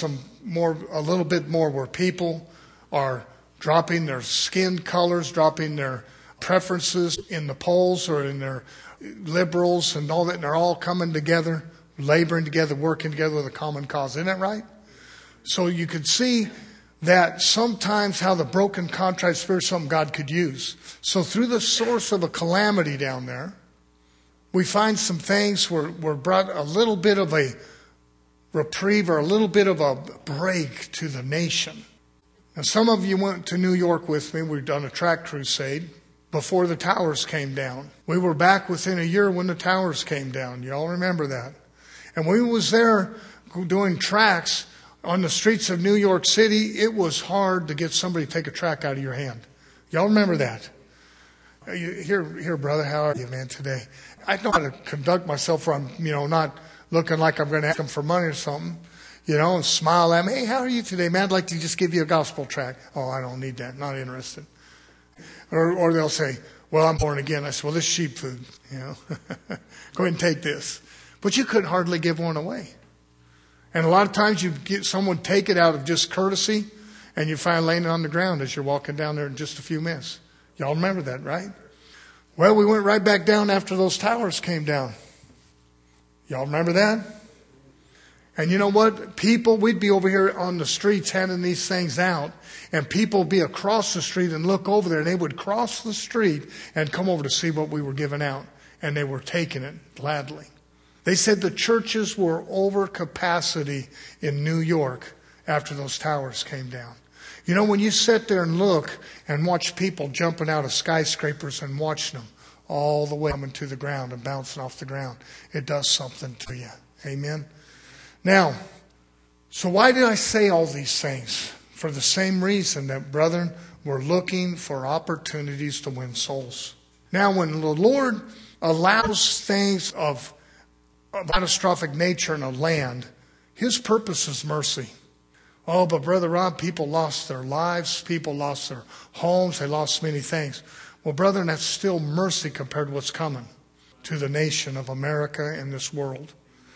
Speaker 3: a little bit more where people are dropping their skin colors, dropping their preferences in the polls or in their liberals and all that, and they're all coming together, laboring together, working together with a common cause. Isn't that right? So you could see that sometimes how the broken, contrite spirit is something God could use. So through the source of a calamity down there, we find some things were brought a little bit of a reprieve or a little bit of a break to the nation. Now, some of you went to New York with me. We've done a tract crusade before the towers came down. We were back within a year when the towers came down. You all remember that. And when we was there doing tracts on the streets of New York City, it was hard to get somebody to take a tract out of your hand. Y'all remember that? Here, brother, how are you, man, today? I know how to conduct myself where I'm, not looking like I'm going to ask them for money or something. And smile at me. Hey, how are you today, man? I'd like to just give you a gospel tract. Oh, I don't need that. Not interested. Or they'll say, well, I'm born again. I said, well, this is sheep food. Go ahead and take this. But you couldn't hardly give one away. And a lot of times you get someone take it out of just courtesy, and you find laying it on the ground as you're walking down there in just a few minutes. Y'all remember that, right? Well, we went right back down after those towers came down. Y'all remember that? And you know what? We'd be over here on the streets handing these things out, and people would be across the street and look over there, and they would cross the street and come over to see what we were giving out. and they were taking it gladly. They said the churches were over capacity in New York after those towers came down. You know, when you sit there and look and watch people jumping out of skyscrapers and watching them all the way coming to the ground and bouncing off the ground, it does something to you. Amen? Now, so why did I say all these things? For the same reason that, brethren, we're looking for opportunities to win souls. Now, when the Lord allows things of catastrophic nature in a land, His purpose is mercy. Oh, but Brother Rob, people lost their lives, people lost their homes, they lost many things. Well, brethren, that's still mercy compared to what's coming to the nation of America and this world.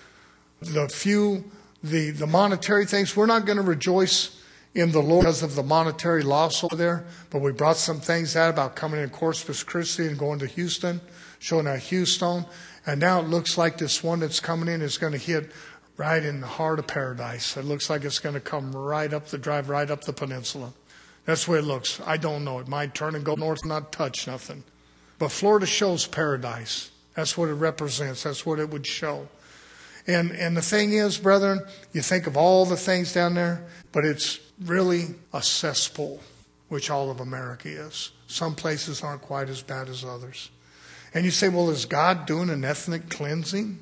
Speaker 3: The monetary things, we're not going to rejoice in the Lord because of the monetary loss over there, but we brought some things out about coming in Corpus Christi and going to Houston, showing our Houston, and now it looks like this one that's coming in is going to hit right in the heart of paradise. It looks like it's going to come right up the drive, right up the peninsula. That's the way it looks. I don't know. It might turn and go north and not touch nothing. But Florida shows paradise. That's what it represents. That's what it would show. And the thing is, brethren, you think of all the things down there, but it's really a cesspool, which all of America is. Some places aren't quite as bad as others. And you say, well, is God doing an ethnic cleansing?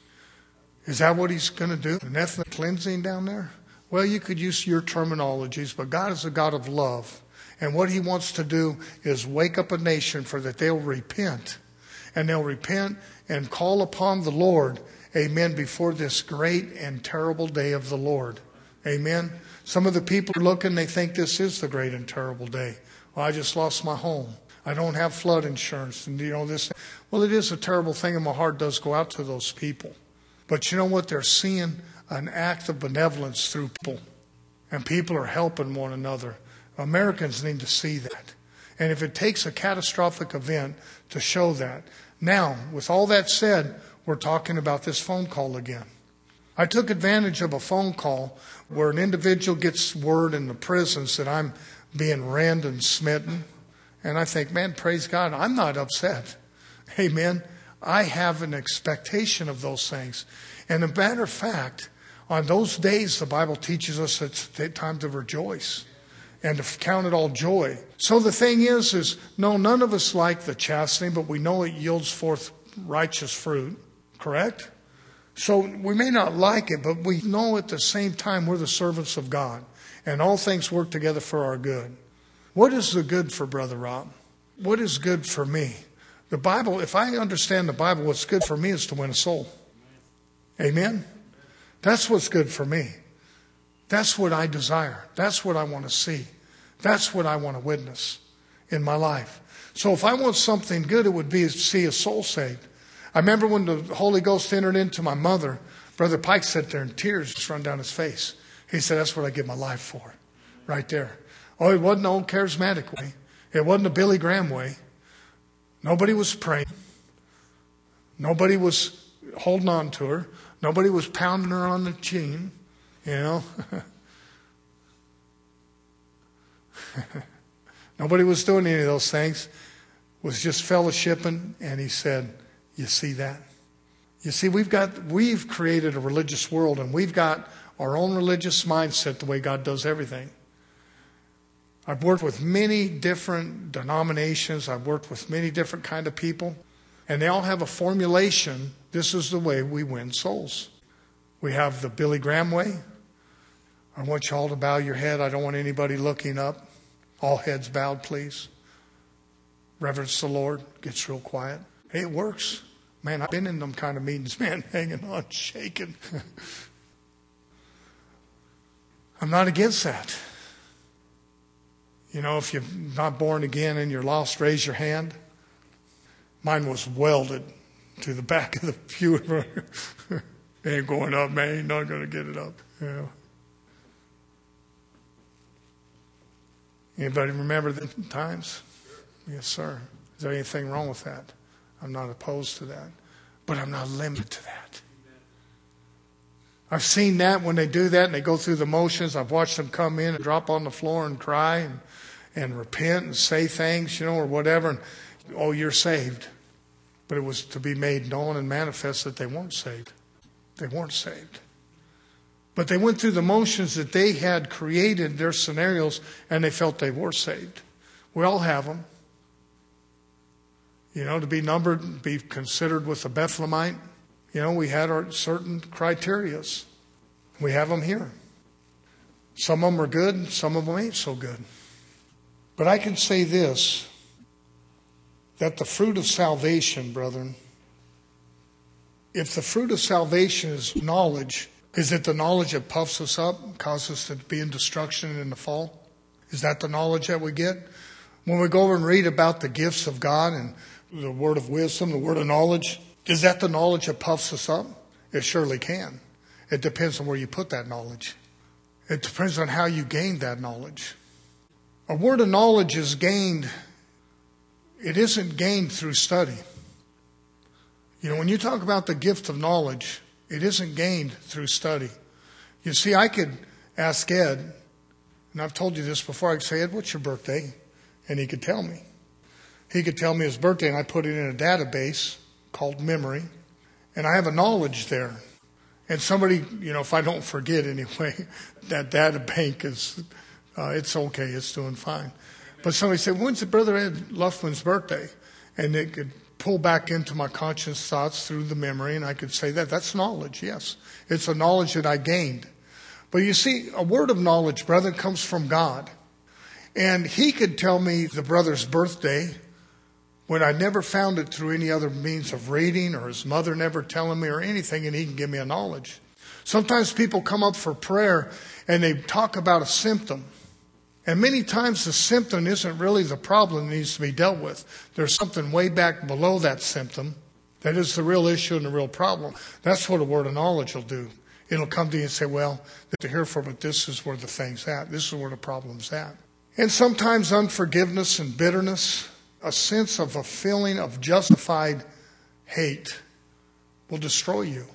Speaker 3: Is that what He's going to do? An ethnic cleansing down there? Well, you could use your terminologies, but God is a God of love. And what He wants to do is wake up a nation for that they'll repent. And they'll repent and call upon the Lord, amen, before this great and terrible day of the Lord. Amen. Some of the people are looking, they think this is the great and terrible day. Well, I just lost my home. I don't have flood insurance. And this. Well, it is a terrible thing, and my heart does go out to those people. But you know what? They're seeing an act of benevolence through people. And people are helping one another. Americans need to see that. And if it takes a catastrophic event to show that. Now, with all that said, we're talking about this phone call again. I took advantage of a phone call where an individual gets word in the prisons that I'm being rend and smitten. And I think, man, praise God, I'm not upset. Amen. I have an expectation of those things. And a matter of fact, on those days, the Bible teaches us it's time to rejoice and to count it all joy. So the thing is no, none of us like the chastening, but we know it yields forth righteous fruit. Correct? So we may not like it, but we know at the same time we're the servants of God. And all things work together for our good. What is the good for Brother Rob? What is good for me? The Bible, if I understand the Bible, what's good for me is to win a soul. Amen? That's what's good for me. That's what I desire. That's what I want to see. That's what I want to witness in my life. So if I want something good, it would be to see a soul saved. I remember when the Holy Ghost entered into my mother, Brother Pike sat there and tears just run down his face. He said, that's what I give my life for. Right there. Oh, it wasn't the old charismatic way. It wasn't the Billy Graham way. Nobody was praying. Nobody was holding on to her. Nobody was pounding her on the chin. Nobody was doing any of those things. It was just fellowshipping. And he said, you see that? You see, we've created a religious world, and we've got our own religious mindset the way God does everything. I've worked with many different denominations. I've worked with many different kind of people. And they all have a formulation. This is the way we win souls. We have the Billy Graham way. I want you all to bow your head. I don't want anybody looking up. All heads bowed, please. Reverence the Lord. Gets real quiet. Hey, it works. Man, I've been in them kind of meetings, man, hanging on, shaking. I'm not against that. If you're not born again and you're lost, raise your hand. Mine was welded to the back of the pew. It ain't going up, man. You're not going to get it up. Anybody remember the times? Yes, sir. Is there anything wrong with that? I'm not opposed to that. But I'm not limited to that. I've seen that when they do that and they go through the motions. I've watched them come in and drop on the floor and cry and repent and say things, or whatever. And, oh, you're saved. But it was to be made known and manifest that they weren't saved. They weren't saved. But they went through the motions that they had created, their scenarios, and they felt they were saved. We all have them. To be numbered, be considered with a Bethlehemite, we had our certain criterias. We have them here. Some of them are good, some of them ain't so good. But I can say this, that the fruit of salvation, brethren, if the fruit of salvation is knowledge, is it the knowledge that puffs us up, causes us to be in destruction and in the fall? Is that the knowledge that we get? When we go over and read about the gifts of God and the word of wisdom, the word of knowledge, is that the knowledge that puffs us up? It surely can. It depends on where you put that knowledge. It depends on how you gain that knowledge. A word of knowledge is gained. It isn't gained through study. When you talk about the gift of knowledge, it isn't gained through study. You see, I could ask Ed, and I've told you this before, I could say, Ed, what's your birthday? And he could tell me. He could tell me his birthday, and I put it in a database called memory, and I have a knowledge there. And somebody, if I don't forget anyway, that data bank is, it's okay, it's doing fine. But somebody said, when's Brother Ed Luffman's birthday? And it could pull back into my conscious thoughts through the memory, and I could say that's knowledge, yes. It's a knowledge that I gained. But you see, a word of knowledge, brother, comes from God. And he could tell me the brother's birthday when I never found it through any other means of reading or his mother never telling me or anything, and he can give me a knowledge. Sometimes people come up for prayer and they talk about a symptom. And many times the symptom isn't really the problem that needs to be dealt with. There's something way back below that symptom that is the real issue and the real problem. That's what a word of knowledge will do. It'll come to you and say, well, to hear from it, this is where the thing's at. This is where the problem's at. And sometimes unforgiveness and bitterness, a sense of a feeling of justified hate will destroy you.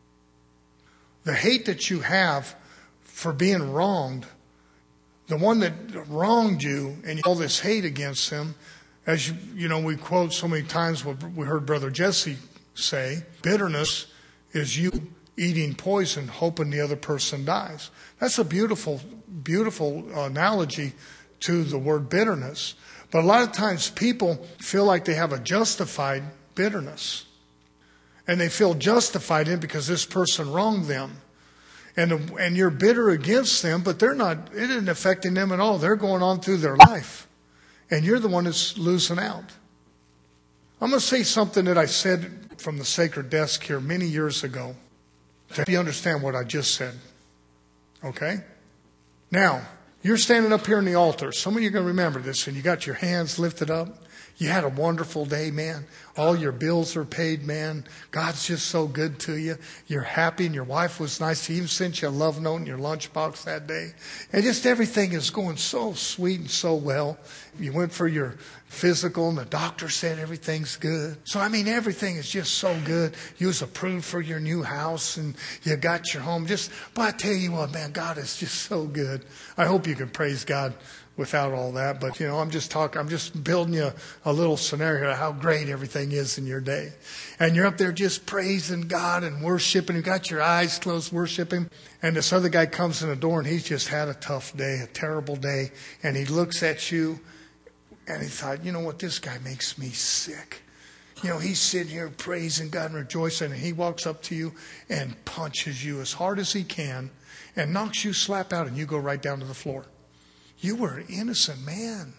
Speaker 3: The hate that you have for being wronged, the one that wronged you and you all this hate against him, as we quote so many times what we heard Brother Jesse say, bitterness is you eating poison hoping the other person dies. That's a beautiful, beautiful analogy to the word bitterness. But a lot of times people feel like they have a justified bitterness. And they feel justified in it because this person wronged them. And you're bitter against them, but it isn't affecting them at all. They're going on through their life. And you're the one that's losing out. I'm going to say something that I said from the sacred desk here many years ago. To help you understand what I just said. Okay? Now, you're standing up here in the altar. Some of you are going to remember this, and you got your hands lifted up. You had a wonderful day, man. All your bills are paid, man. God's just so good to you. You're happy, and your wife was nice. She even sent you a love note in your lunchbox that day. And just everything is going so sweet and so well. You went for your physical, and the doctor said everything's good. So, everything is just so good. You was approved for your new house, and you got your home. But I tell you what, man, God is just so good. I hope you can praise God without all that. But, I'm just building you a little scenario of how great everything is in your day. And you're up there just praising God and worshiping. You got your eyes closed worshiping. And this other guy comes in the door and he's just had a tough day, a terrible day. And he looks at you and he thought, you know what, this guy makes me sick. He's sitting here praising God and rejoicing. And he walks up to you and punches you as hard as he can and knocks you slap out and you go right down to the floor. You were an innocent man.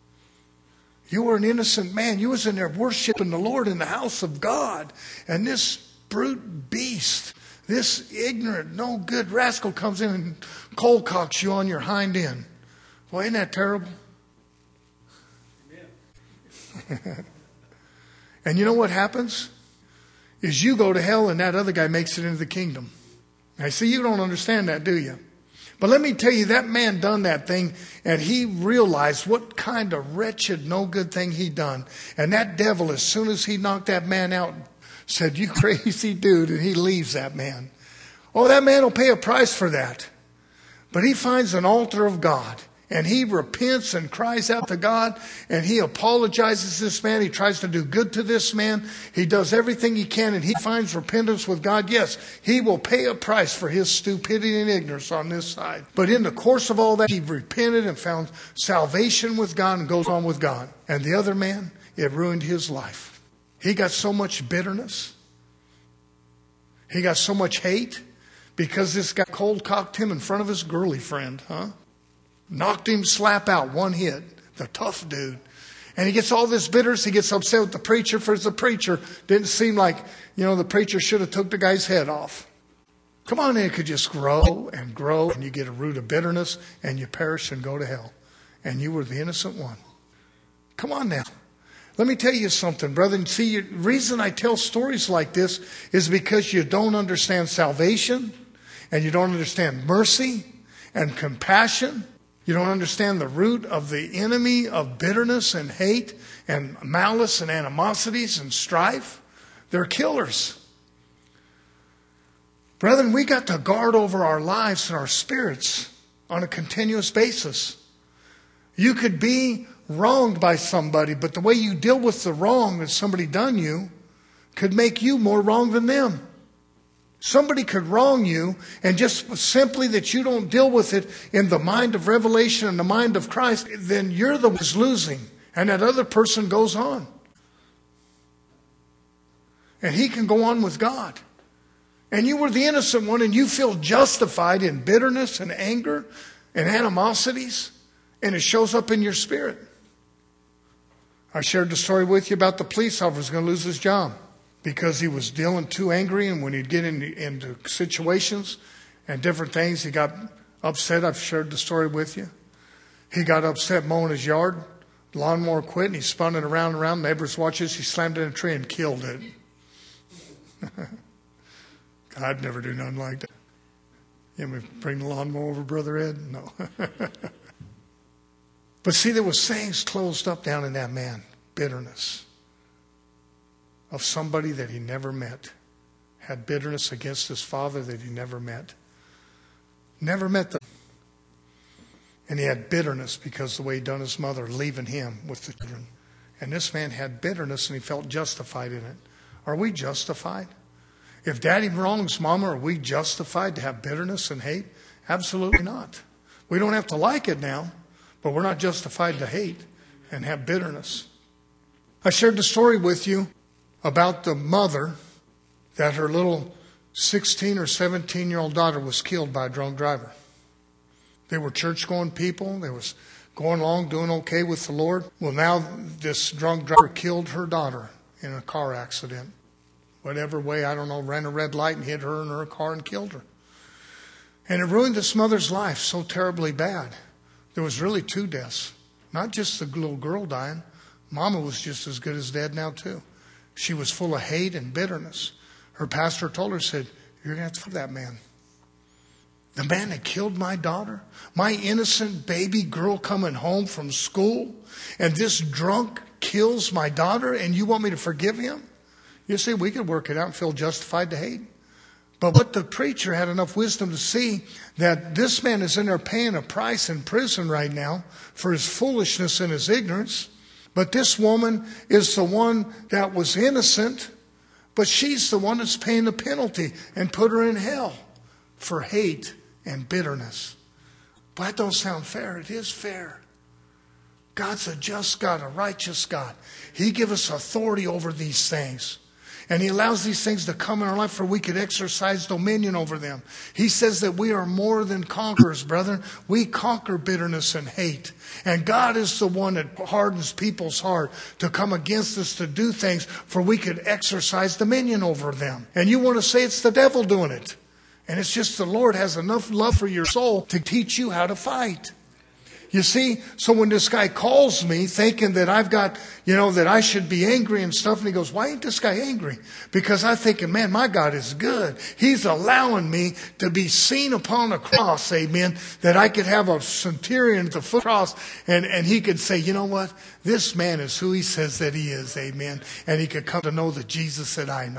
Speaker 3: You were an innocent man. You was in there worshiping the Lord in the house of God. And this brute beast, this ignorant, no good rascal comes in and cold cocks you on your hind end. Well, ain't that terrible? And you know what happens? Is you go to hell and that other guy makes it into the kingdom. Now, see, you don't understand that, do you? But let me tell you, that man done that thing, and he realized what kind of wretched, no good thing he done. And that devil, as soon as he knocked that man out, said, you crazy dude, and he leaves that man. Oh, that man will pay a price for that. But he finds an altar of God, And he repents and cries out to God, and he apologizes to this man. He tries to do good to this man. He does everything he can, and he finds repentance with God. Yes, he will pay a price for his stupidity and ignorance on this side. But in the course of all that, he repented and found salvation with God and goes on with God. And the other man, it ruined his life. He got so much bitterness. He got so much hate because this guy cold-cocked him in front of his girly friend, knocked him slap out, one hit, the tough dude. And he gets all this bitterness. He gets upset with the preacher for the preacher. Didn't seem like, the preacher should have took the guy's head off. Come on, it could just grow, and you get a root of bitterness, and you perish and go to hell. And you were the innocent one. Come on now. Let me tell you something, brother. See, the reason I tell stories like this is because you don't understand salvation, and you don't understand mercy and compassion. You don't understand the root of the enemy of bitterness and hate and malice and animosities and strife. They're killers. Brethren, we got to guard over our lives and our spirits on a continuous basis. You could be wronged by somebody, but the way you deal with the wrong that somebody done you could make you more wrong than them. Somebody could wrong you, and just simply that you don't deal with it in the mind of revelation and the mind of Christ, then you're the one who's losing, and that other person goes on. And he can go on with God. And you were the innocent one, and you feel justified in bitterness and anger and animosities, and it shows up in your spirit. I shared the story with you about the police officer who's going to lose his job because he was dealing too angry, and when he'd get into situations and different things, he got upset. I've shared the story with you. He got upset mowing his yard. The lawnmower quit, and he spun it around and around. Neighbors watched this. He slammed it in a tree and killed it. I'd never do nothing like that. You want me to bring the lawnmower over, Brother Ed? No. But see, there was things closed up down in that man. Bitterness of somebody that he never met. Had bitterness against his father that he never met. Never met them. And he had bitterness because the way he done his mother, leaving him with the children. And this man had bitterness and he felt justified in it. Are we justified? If daddy wrongs mama, are we justified to have bitterness and hate? Absolutely not. We don't have to like it now, but we're not justified to hate and have bitterness. I shared the story with you about the mother that her little 16 or 17-year-old daughter was killed by a drunk driver. They were church-going people. They was going along, doing okay with the Lord. Well, now this drunk driver killed her daughter in a car accident. Whatever way, I don't know, ran a red light and hit her in her car and killed her. And it ruined this mother's life so terribly bad. There was really 2 deaths. Not just the little girl dying. Mama was just as good as dead now too. She was full of hate and bitterness. Her pastor told her, said, you're going to have to forgive that man. The man that killed my daughter, my innocent baby girl coming home from school, and this drunk kills my daughter, and you want me to forgive him? You see, we could work it out and feel justified to hate. But what the preacher had enough wisdom to see that this man is in there paying a price in prison right now for his foolishness and his ignorance. But this woman is the one that was innocent, but she's the one that's paying the penalty and put her in hell for hate and bitterness. But that don't sound fair. It is fair. God's a just God, a righteous God. He gives us authority over these things. And he allows these things to come in our life for we could exercise dominion over them. He says that we are more than conquerors, brethren. We conquer bitterness and hate. And God is the one that hardens people's heart to come against us to do things for we could exercise dominion over them. And you want to say it's the devil doing it. And it's just the Lord has enough love for your soul to teach you how to fight. You see, so when this guy calls me thinking that I've got, that I should be angry and stuff, and he goes, why ain't this guy angry? Because I'm thinking, man, my God is good. He's allowing me to be seen upon a cross, amen, that I could have a centurion at the foot of the cross, and he could say, you know what? This man is who he says that he is, amen. And he could come to know the Jesus that I know.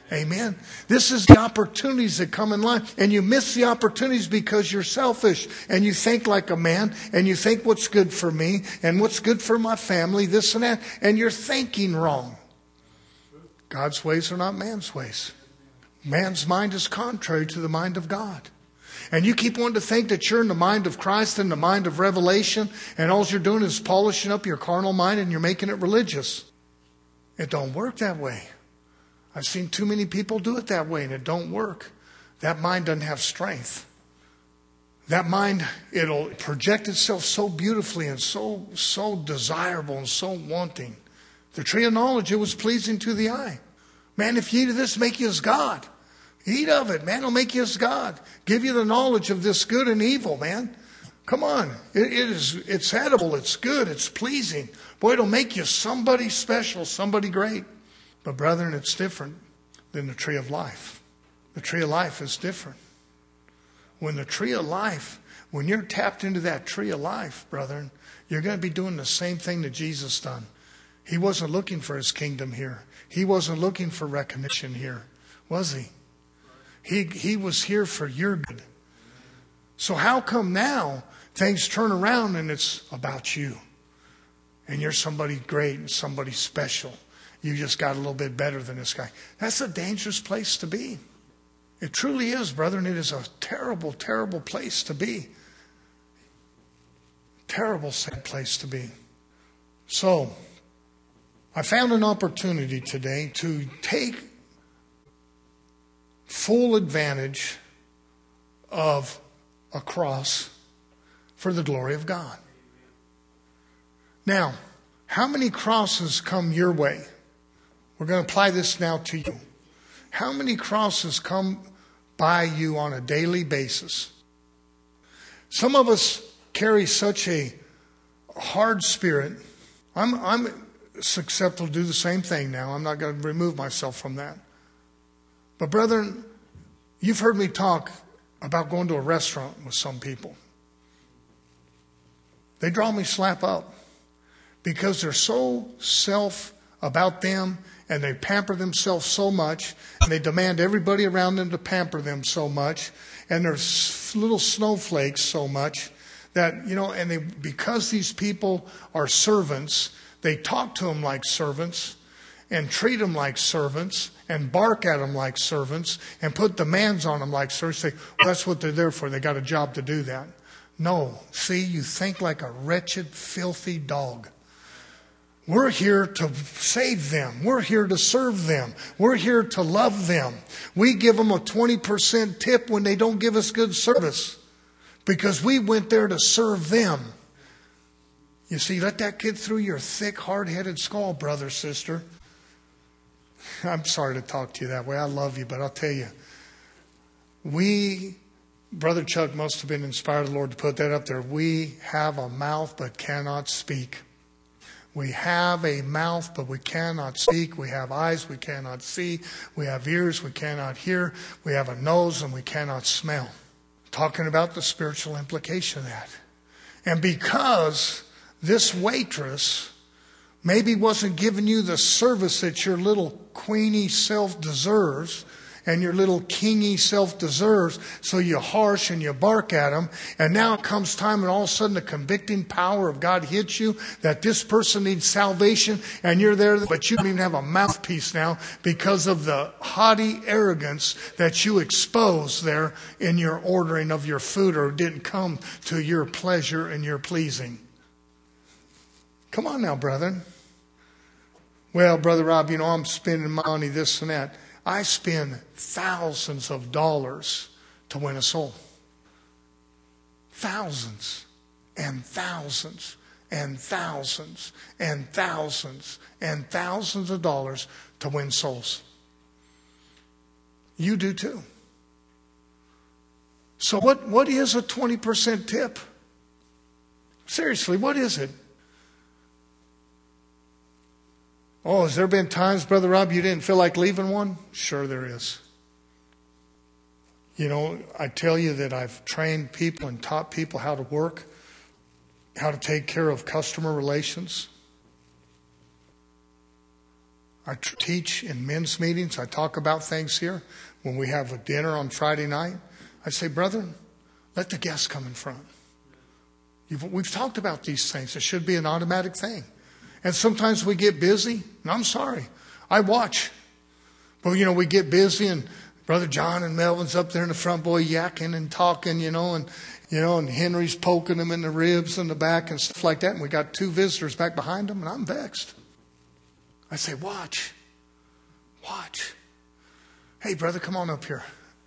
Speaker 3: Amen. This is the opportunities that come in life. And you miss the opportunities because you're selfish. And you think like a man. And you think what's good for me. And what's good for my family. This and that. And you're thinking wrong. God's ways are not man's ways. Man's mind is contrary to the mind of God. And you keep wanting to think that you're in the mind of Christ and the mind of revelation. And all you're doing is polishing up your carnal mind and you're making it religious. It don't work that way. I've seen too many people do it that way and it don't work. That mind doesn't have strength. That mind, it'll project itself so beautifully and so desirable and so wanting. The tree of knowledge, it was pleasing to the eye. Man, if you eat of this, make you as God. Eat of it, man, it'll make you as God. Give you the knowledge of this good and evil, man. Come on. It's edible, it's good, it's pleasing. Boy, it'll make you somebody special, somebody great. But brethren, it's different than the tree of life. The tree of life is different. When the tree of life, when you're tapped into that tree of life, brethren, you're going to be doing the same thing that Jesus done. He wasn't looking for his kingdom here. He wasn't looking for recognition here, was he? He was here for your good. So how come now things turn around and it's about you? And you're somebody great and somebody special. You just got a little bit better than this guy. That's a dangerous place to be. It truly is, brethren. It is a terrible, terrible place to be. Terrible, sad place to be. So, I found an opportunity today to take full advantage of a cross for the glory of God. Now, how many crosses come your way? We're going to apply this now to you. How many crosses come by you on a daily basis? Some of us carry such a hard spirit. I'm susceptible to do the same thing now. I'm not going to remove myself from that. But brethren, you've heard me talk about going to a restaurant with some people. They draw me slap up because they're so about them and they pamper themselves so much and they demand everybody around them to pamper them so much and they're little snowflakes so much that, and because these people are servants, they talk to them like servants and treat them like servants and bark at them like servants and put demands on them like servants. Say, well, that's what they're there for. They got a job to do that. No. See, you think like a wretched, filthy dog. We're here to save them. We're here to serve them. We're here to love them. We give them a 20% tip when they don't give us good service because we went there to serve them. You see, let that get through your thick, hard-headed skull, brother, sister. I'm sorry to talk to you that way. I love you, but I'll tell you. Brother Chuck must have been inspired of the Lord to put that up there. We have a mouth but cannot speak. We have a mouth, but we cannot speak. We have eyes we cannot see. We have ears we cannot hear. We have a nose and we cannot smell. Talking about the spiritual implication of that. And because this waitress maybe wasn't giving you the service that your little queenie self deserves, and your little kingy self deserves, so you harsh and you bark at them. And now it comes time and all of a sudden the convicting power of God hits you that this person needs salvation and you're there, but you don't even have a mouthpiece now because of the haughty arrogance that you exposed there in your ordering of your food or didn't come to your pleasure and your pleasing. Come on now, brethren. Well, Brother Rob, I'm spending money, this and that. I spend thousands of dollars to win a soul. Thousands and thousands and thousands and thousands and thousands of dollars to win souls. You do too. So what is a 20% tip? Seriously, what is it? Oh, has there been times, Brother Rob, you didn't feel like leaving one? Sure there is. I tell you that I've trained people and taught people how to work, how to take care of customer relations. I teach in men's meetings. I talk about things here. When we have a dinner on Friday night, I say, brethren, let the guests come in front. We've talked about these things. It should be an automatic thing. And sometimes we get busy, and I'm sorry. I watch. But, we get busy, and Brother John and Melvin's up there in the front, boy, yakking and talking, and Henry's poking them in the ribs and the back and stuff like that. And we got 2 visitors back behind them, and I'm vexed. I say, watch. Hey, brother, come on up here.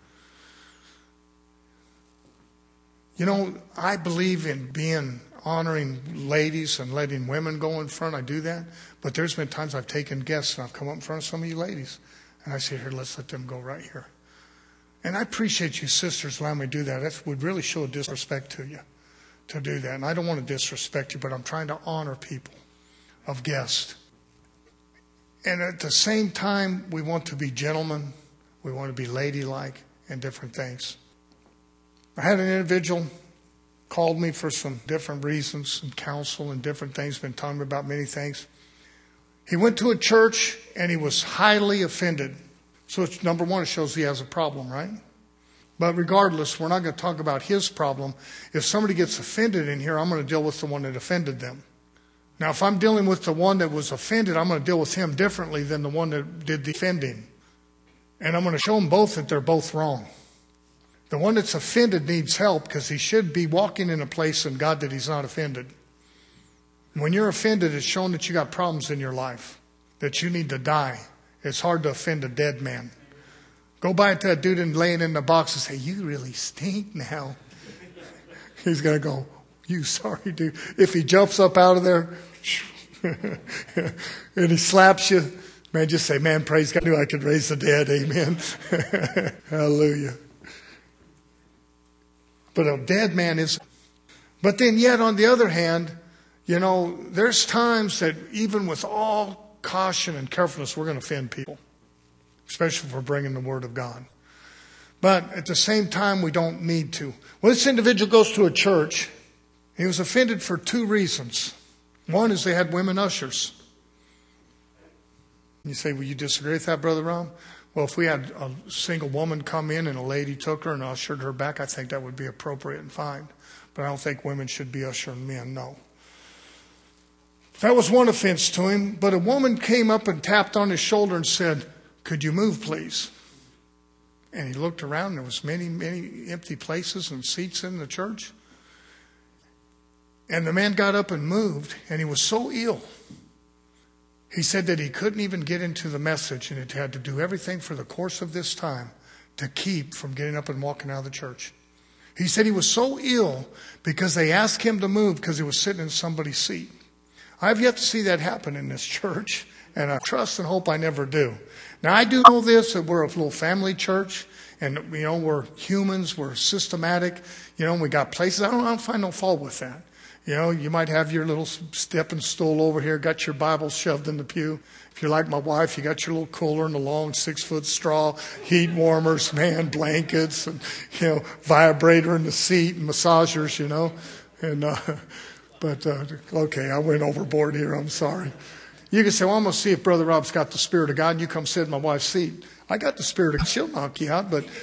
Speaker 3: I believe in honoring ladies and letting women go in front. I do that. But there's been times I've taken guests and I've come up in front of some of you ladies. And I say, here, let's let them go right here. And I appreciate you sisters allowing me to do that. That would really show a disrespect to you to do that. And I don't want to disrespect you, but I'm trying to honor people of guests. And at the same time, we want to be gentlemen. We want to be ladylike and different things. I had an individual called me for some different reasons and counsel and different things, been talking about many things. He went to a church and he was highly offended. So it's, number one, it shows he has a problem, right? But regardless, we're not going to talk about his problem. If somebody gets offended in here, I'm going to deal with the one that offended them. Now, if I'm dealing with the one that was offended, I'm going to deal with him differently than the one that did the offending. And I'm going to show them both that they're both wrong. The one that's offended needs help because he should be walking in a place in God that he's not offended. When you're offended, it's showing that you got problems in your life, that you need to die. It's hard to offend a dead man. Go by to that dude and laying in the box and say, you really stink now. He's going to go, you sorry dude. If he jumps up out of there and he slaps you, man, just say, man, praise God, I knew I could raise the dead. Amen. Hallelujah. But a dead man is. But then yet on the other hand, there's times that even with all caution and carefulness, we're going to offend people. Especially if we're bringing the Word of God. But at the same time, we don't need to. Well, this individual goes to a church. He was offended for 2 reasons. One is they had women ushers. You say, well, you disagree with that, Brother Ron? Well, if we had a single woman come in and a lady took her and ushered her back, I think that would be appropriate and fine. But I don't think women should be ushering men, no. That was one offense to him. But a woman came up and tapped on his shoulder and said, could you move, please? And he looked around, and there was many, many empty places and seats in the church. And the man got up and moved, and he was so ill. He said that he couldn't even get into the message, and it had to do everything for the course of this time to keep from getting up and walking out of the church. He said he was so ill because they asked him to move because he was sitting in somebody's seat. I've yet to see that happen in this church, and I trust and hope I never do. Now, I do know this, that we're a little family church, and, we're humans, we're systematic, we got places. I don't find no fault with that. You might have your little stepping stool over here, got your Bible shoved in the pew. If you're like my wife, you got your little cooler and the long 6-foot straw, heat warmers, blankets, and, vibrator in the seat and massagers, But, okay, I went overboard here. I'm sorry. You can say, well, I'm going to see if Brother Rob's got the Spirit of God, and you come sit in my wife's seat. I got the Spirit of God. She'll knock you out, but,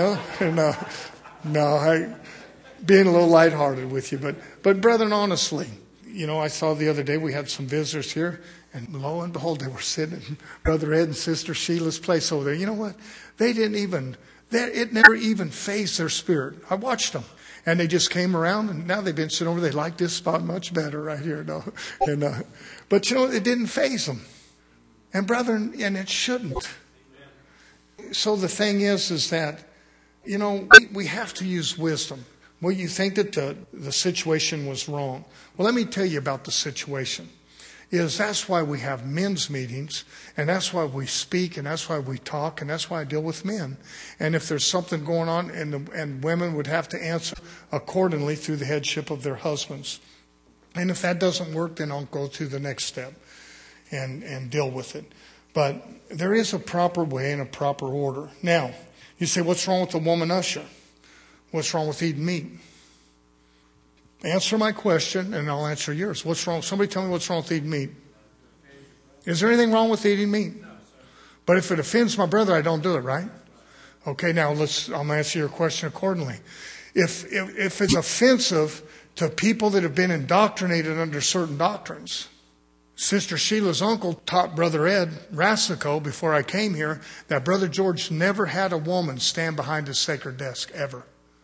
Speaker 3: being a little lighthearted with you. But brethren, honestly, I saw the other day we had some visitors here, and lo and behold, they were sitting in Brother Ed and Sister Sheila's place over there. You know what? It never even phased their spirit. I watched them. And they just came around, and now they've been sitting over. They like this spot much better right here. But it didn't faze them. And brethren, and it shouldn't. So the thing is that, we have to use wisdom. Well, you think that the situation was wrong. Well, let me tell you about the situation. That's why we have men's meetings, and that's why we speak, and that's why we talk, and that's why I deal with men. And if there's something going on, and women would have to answer accordingly through the headship of their husbands. And if that doesn't work, then I'll go to the next step and deal with it. But there is a proper way and a proper order. Now, you say, what's wrong with the woman usher? What's wrong with eating meat? Answer my question, and I'll answer yours. What's wrong? Somebody tell me what's wrong with eating meat. Is there anything wrong with eating meat? No. But if it offends my brother, I don't do it, right? Okay, now I'll answer your question accordingly. If it's offensive to people that have been indoctrinated under certain doctrines. Sister Sheila's uncle taught Brother Ed Rassico before I came here that Brother George never had a woman stand behind his sacred desk, ever.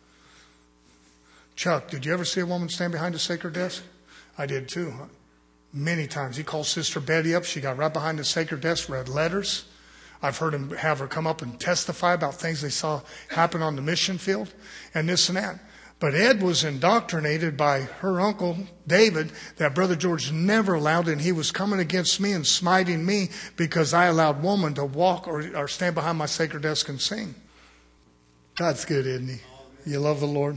Speaker 3: Chuck, did you ever see a woman stand behind a sacred desk? I did too. Many times. He called Sister Betty up. She got right behind the sacred desk, read letters. I've heard him have her come up and testify about things they saw happen on the mission field and this and that. But Ed was indoctrinated by her uncle, David, that Brother George never allowed, and he was coming against me and smiting me because I allowed woman to walk or stand behind my sacred desk and sing. God's good, isn't he? You love the Lord?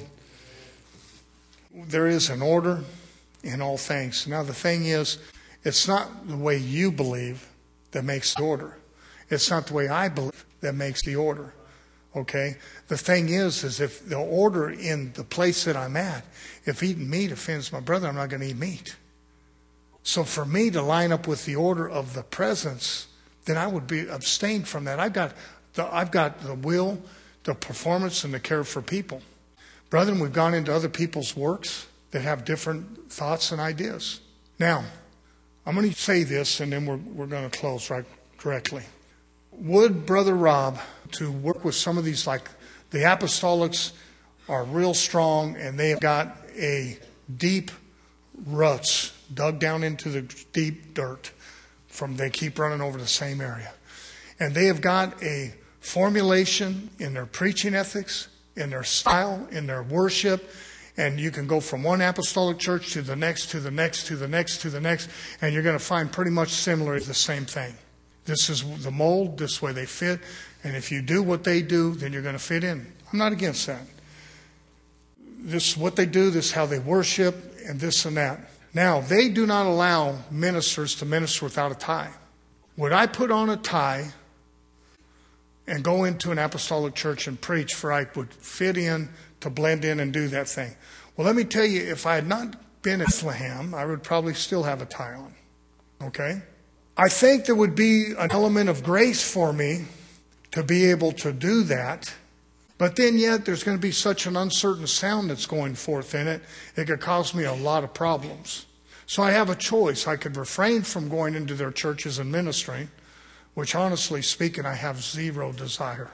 Speaker 3: There is an order in all things. Now the thing is, it's not the way you believe that makes the order. It's not the way I believe that makes the order. Okay? The thing is if the order in the place that I'm at, if eating meat offends my brother, I'm not going to eat meat. So for me to line up with the order of the presence, then I would be abstained from that. I've got the will, the performance, and the care for people. Brethren, we've gone into other people's works that have different thoughts and ideas. Now, I'm going to say this, and then we're going to close right correctly. Would Brother Rob to work with some of these, like the apostolics are real strong and they have got a deep ruts dug down into the deep dirt they keep running over the same area. And they have got a formulation in their preaching ethics, in their style, in their worship. And you can go from one apostolic church to the next, to the next, to the next, to the next. And you're going to find pretty much similar the same thing. This is the mold, this way they fit. And if you do what they do, then you're going to fit in. I'm not against that. This is what they do, this is how they worship, and this and that. Now, they do not allow ministers to minister without a tie. Would I put on a tie and go into an apostolic church and preach for I would fit in, to blend in and do that thing? Well, let me tell you, if I had not been at Bethlehem, I would probably still have a tie on. Okay? I think there would be an element of grace for me to be able to do that. But then yet there's going to be such an uncertain sound that's going forth in it, it could cause me a lot of problems. So I have a choice. I could refrain from going into their churches and ministering, which honestly speaking, I have zero desire.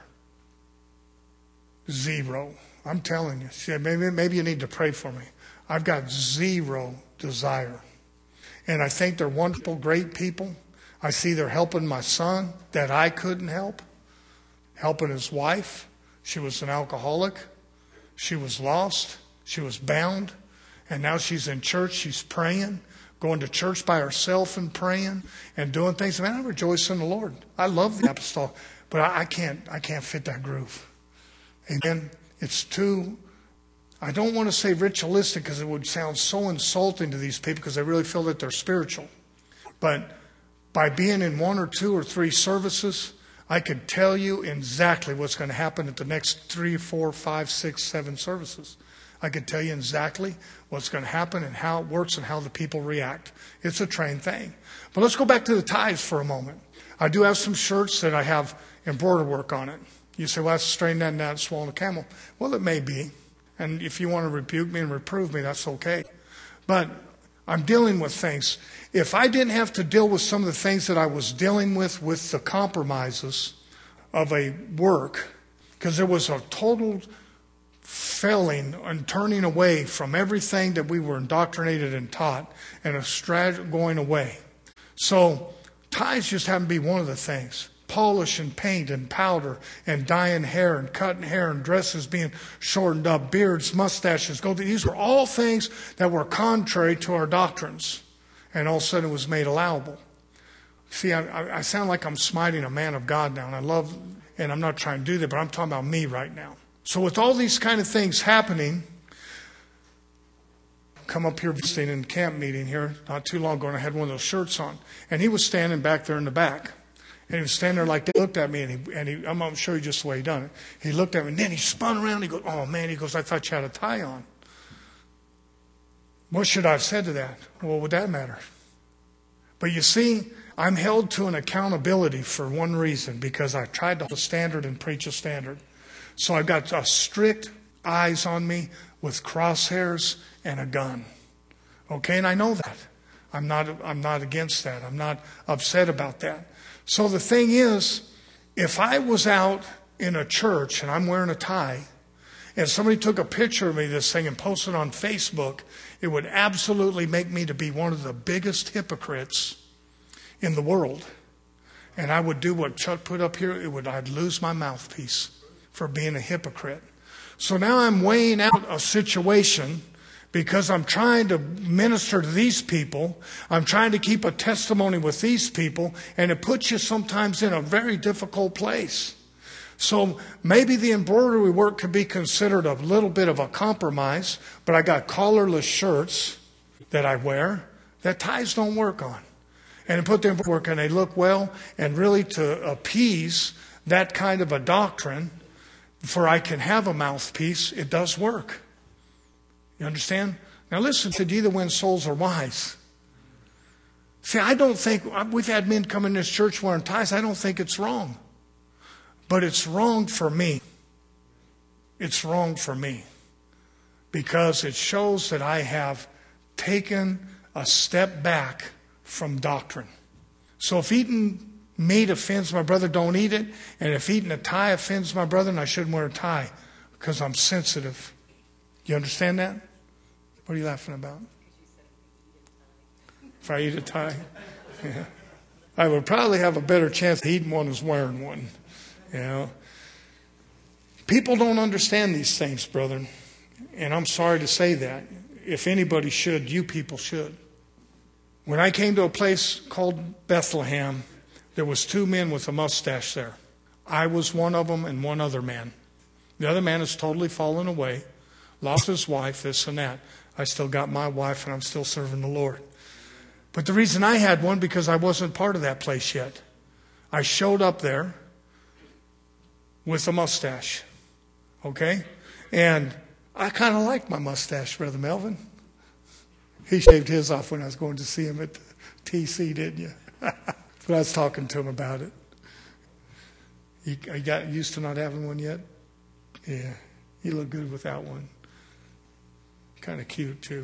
Speaker 3: Zero. I'm telling you. See, maybe you need to pray for me. I've got zero desire. And I think they're wonderful, great people. I see they're helping my son that I couldn't help. Helping his wife. She was an alcoholic. She was lost. She was bound. And now she's in church. She's praying. Going to church by herself and praying. And doing things. Man, I rejoice in the Lord. I love the apostolic. But I can't fit that groove. Amen. It's too, I don't want to say ritualistic because it would sound so insulting to these people because they really feel that they're spiritual. But by being in 1 or 2 or 3 services, I could tell you exactly what's going to happen at the next 3, 4, 5, 6, 7 services. I could tell you exactly what's going to happen and how it works and how the people react. It's a trained thing. But let's go back to the tithes for a moment. I do have some shirts that I have embroidered work on it. You say, well, that's straighten that and that, swallowing a camel. Well, it may be. And if you want to rebuke me and reprove me, that's okay. But I'm dealing with things. If I didn't have to deal with some of the things that I was dealing with the compromises of a work, because there was a total failing and turning away from everything that we were indoctrinated and taught, and a going away. So tithes just happen to be one of the things. Polish and paint and powder and dyeing hair and cutting hair and dresses being shortened up, beards, mustaches, gold. These were all things that were contrary to our doctrines. And all of a sudden it was made allowable. See, I sound like I'm smiting a man of God now. And I'm not trying to do that, but I'm talking about me right now. So with all these kind of things happening, come up here visiting in camp meeting here not too long ago, and I had one of those shirts on. And he was standing back there in the back. And he was standing there like that, looked at me, and I'm going to show you just the way he done it. He looked at me, and then he spun around. He goes, oh, man, he goes, I thought you had a tie on. What should I have said to that? What would that matter? But you see, I'm held to an accountability for one reason, because I tried to hold a standard and preach a standard. So I've got a strict eyes on me with crosshairs and a gun. Okay, and I know that. I'm not against that. I'm not upset about that. So the thing is, if I was out in a church and I'm wearing a tie, and somebody took a picture of me, this thing, and posted it on Facebook, it would absolutely make me to be one of the biggest hypocrites in the world. And I would do what Chuck put up here. I'd lose my mouthpiece for being a hypocrite. So now I'm weighing out a situation because I'm trying to minister to these people. I'm trying to keep a testimony with these people, and it puts you sometimes in a very difficult place. So maybe the embroidery work could be considered a little bit of a compromise, but I got collarless shirts that I wear that ties don't work on. And I put them to work and they look well, and really to appease that kind of a doctrine, for I can have a mouthpiece, it does work. You understand? Now listen, to either win souls or wise. See, I don't think, we've had men come in this church wearing ties, I don't think it's wrong. But it's wrong for me. It's wrong for me. Because it shows that I have taken a step back from doctrine. So if eating meat offends my brother, don't eat it. And if eating a tie offends my brother, then I shouldn't wear a tie, because I'm sensitive. You understand that? What are you laughing about? If I eat a tie? Yeah. I would probably have a better chance of eating one than wearing one. You know, people don't understand these things, brethren. And I'm sorry to say that. If anybody should, you people should. When I came to a place called Bethlehem, there was 2 men with a mustache there. I was one of them and one other man. The other man has totally fallen away, lost his wife, this and that. I still got my wife and I'm still serving the Lord. But the reason I had one, because I wasn't part of that place yet. I showed up there with a mustache. Okay? And I kind of liked my mustache, Brother Melvin. He shaved his off when I was going to see him at the TC, didn't you? But I was talking to him about it. You got used to not having one yet? Yeah. You look good without one. Kind of cute, too.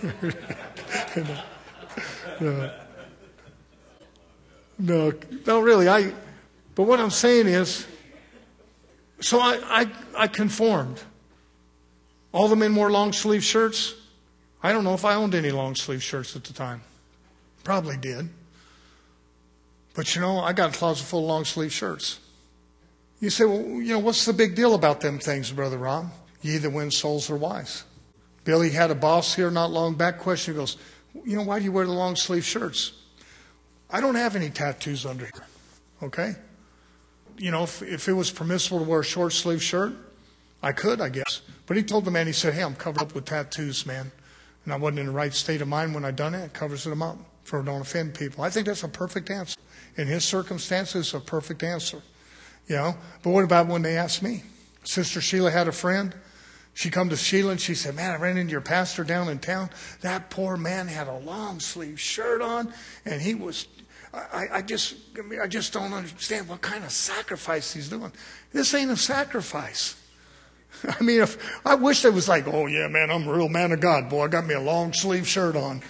Speaker 3: No, really. But what I'm saying is, so I conformed. All the men wore long sleeve shirts. I don't know if I owned any long sleeve shirts at the time. Probably did. But I got a closet full of long sleeve shirts. You say, well, what's the big deal about them things, Brother Rob? You either win souls or wise. Billy had a boss here not long back. Question, he goes, why do you wear the long sleeve shirts? I don't have any tattoos under here. Okay? If it was permissible to wear a short sleeve shirt, I could, I guess. But he told the man, he said, hey, I'm covered up with tattoos, man. And I wasn't in the right state of mind when I done it. It covers them up for don't offend people. I think that's a perfect answer. In his circumstances, a perfect answer. But what about when they asked me? Sister Sheila had a friend. She come to Sheila and she said, man, I ran into your pastor down in town. That poor man had a long sleeve shirt on, and he was, I just don't understand what kind of sacrifice he's doing. This ain't a sacrifice. I wish it was like, oh yeah, man, I'm a real man of God, boy. I got me a long sleeve shirt on.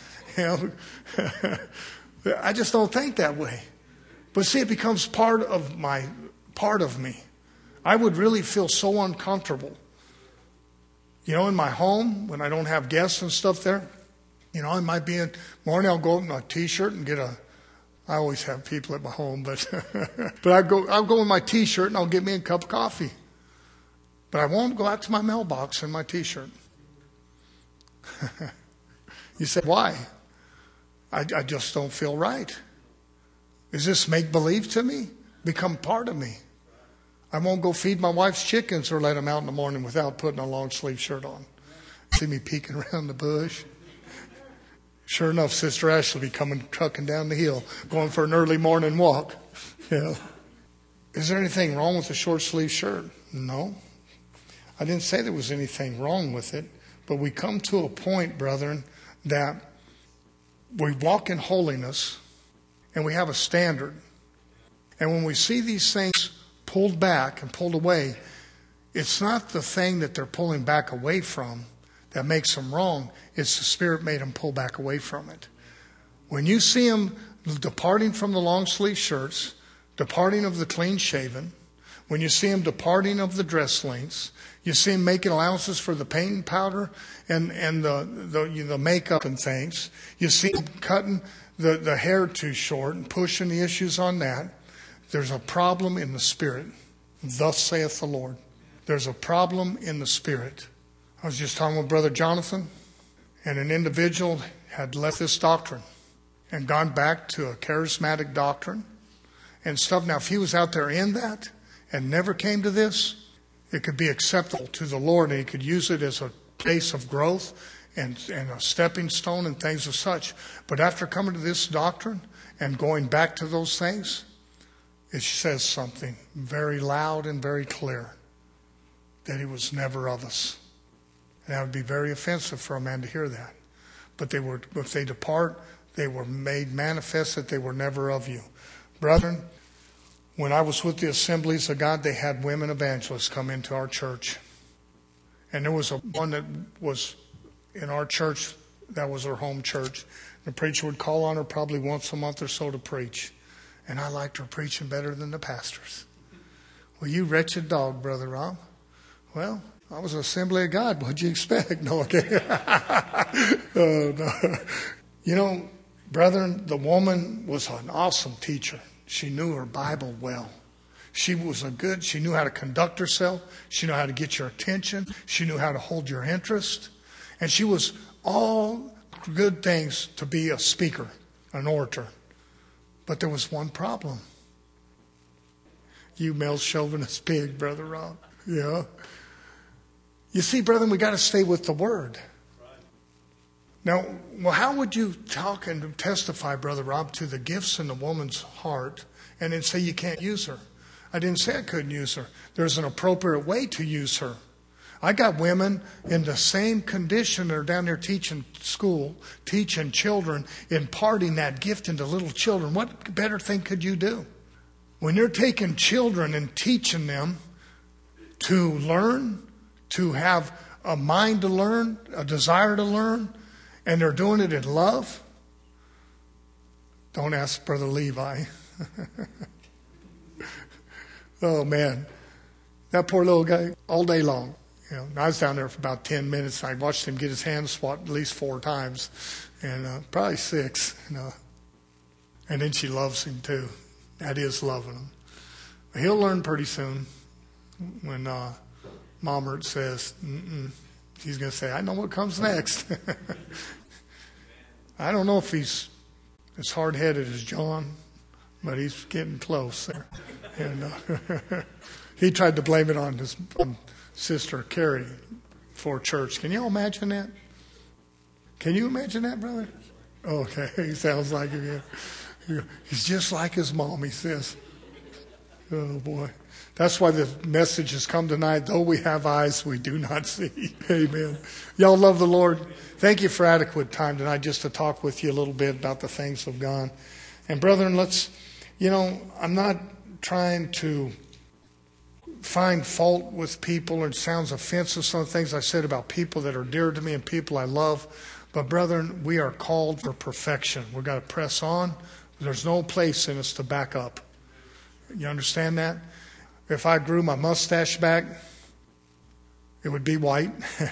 Speaker 3: I just don't think that way. But see, it becomes part of me. I would really feel so uncomfortable. In my home, when I don't have guests and stuff there, I might be in morning, I'll go out in a t-shirt and I always have people at my home, but I'll go in my t-shirt and I'll get me a cup of coffee. But I won't go out to my mailbox in my t-shirt. You say, why? I just don't feel right. Is this make-believe to me? Become part of me. I won't go feed my wife's chickens or let them out in the morning without putting a long sleeve shirt on. See me peeking around the bush. Sure enough, Sister Ashley will be coming trucking down the hill, going for an early morning walk. Is there anything wrong with a short sleeve shirt? No. I didn't say there was anything wrong with it, but we come to a point, brethren, that we walk in holiness and we have a standard. And when we see these things pulled back and pulled away, it's not the thing that they're pulling back away from that makes them wrong. It's the Spirit made them pull back away from it. When you see them departing from the long sleeve shirts, departing of the clean shaven, when you see them departing of the dress lengths, you see them making allowances for the paint and powder and the makeup and things. You see them cutting the hair too short and pushing the issues on that. There's a problem in the Spirit. Thus saith the Lord. There's a problem in the Spirit. I was just talking with Brother Jonathan, and an individual had left this doctrine and gone back to a charismatic doctrine and stuff. Now, if he was out there in that and never came to this, it could be acceptable to the Lord, and he could use it as a place of growth and a stepping stone and things of such. But after coming to this doctrine and going back to those things, it says something very loud and very clear, that he was never of us. And that would be very offensive for a man to hear that. But if they depart, they were made manifest that they were never of you. Brethren, when I was with the Assemblies of God, they had women evangelists come into our church. And there was one that was in our church, that was her home church. The preacher would call on her probably once a month or so to preach. And I liked her preaching better than the pastors. Well, you wretched dog, Brother Rob. Well, I was an Assembly of God. What'd you expect? No, okay. Oh, no. You know, brethren, the woman was an awesome teacher. She knew her Bible well. She knew how to conduct herself. She knew how to get your attention. She knew how to hold your interest. And she was all good things to be a speaker, an orator. But there was one problem. You male chauvinist pig, Brother Rob. Yeah. You see, brethren, we got to stay with the Word. Now, well, how would you talk and testify, Brother Rob, to the gifts in the woman's heart and then say you can't use her? I didn't say I couldn't use her. There's an appropriate way to use her. I got women in the same condition that are down there teaching school, teaching children, imparting that gift into little children. What better thing could you do? When you're taking children and teaching them to learn, to have a mind to learn, a desire to learn, and they're doing it in love. Don't ask Brother Levi. Oh, man. That poor little guy, all day long. You know, I was down there for about 10 minutes. I watched him get his hand swat at least 4 times, and probably 6. You know. And then she loves him, too. That is loving him. But he'll learn pretty soon when Mama says, he's going to say, I know what comes next. I don't know if he's as hard-headed as John, but he's getting close there. And he tried to blame it on his sister Carrie for church. Can you all imagine that? Can you imagine that, brother? Okay, he sounds like it. He's just like his mom, he says. Oh, boy. That's why the message has come tonight. Though we have eyes, we do not see. Amen. Y'all love the Lord. Thank you for adequate time tonight just to talk with you a little bit about the things of God. And brethren, I'm not trying to find fault with people, or it sounds offensive, some of the things I said about people that are dear to me and people I love. But brethren, we are called for perfection. We've got to press on. There's no place in us to back up. You understand that? If I grew my mustache back, it would be white.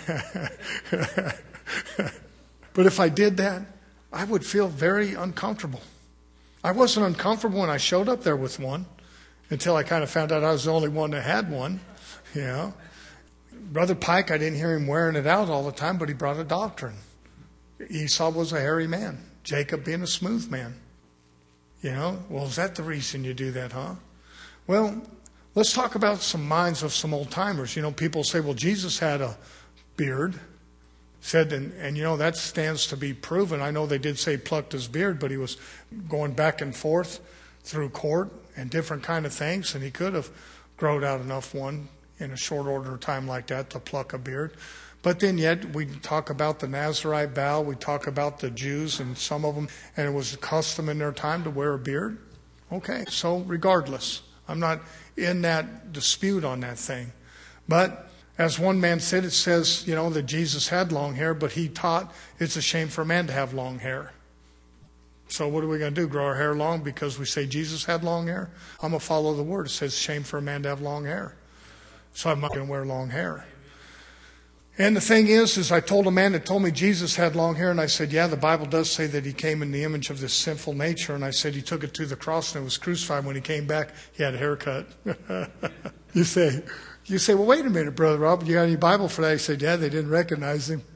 Speaker 3: But if I did that, I would feel very uncomfortable. I wasn't uncomfortable when I showed up there with one until I kind of found out I was the only one that had one. You know, Brother Pike, I didn't hear him wearing it out all the time, but he brought a doctrine. Esau was a hairy man. Jacob being a smooth man. You know, well, is that the reason you do that, huh? Well, let's talk about some minds of some old timers. You know, people say, well, Jesus had a beard. Said, and you know, that stands to be proven. I know they did say he plucked his beard, but he was going back and forth through court and different kind of things, and he could have growed out enough one in a short order of time like that to pluck a beard. But then yet we talk about the Nazirite vow, we talk about the Jews and some of them, and it was a custom in their time to wear a beard. Okay, so regardless, I'm not in that dispute on that thing. But as one man said, it says, that Jesus had long hair, but he taught it's a shame for a man to have long hair. So what are we going to do? Grow our hair long because we say Jesus had long hair? I'm going to follow the word. It says shame for a man to have long hair. So I'm not going to wear long hair. And the thing is I told a man that told me Jesus had long hair, and I said, yeah, the Bible does say that he came in the image of this sinful nature. And I said he took it to the cross and it was crucified. When he came back, he had a haircut. You say, well, wait a minute, Brother Rob, you got any Bible for that? He said, yeah, they didn't recognize him.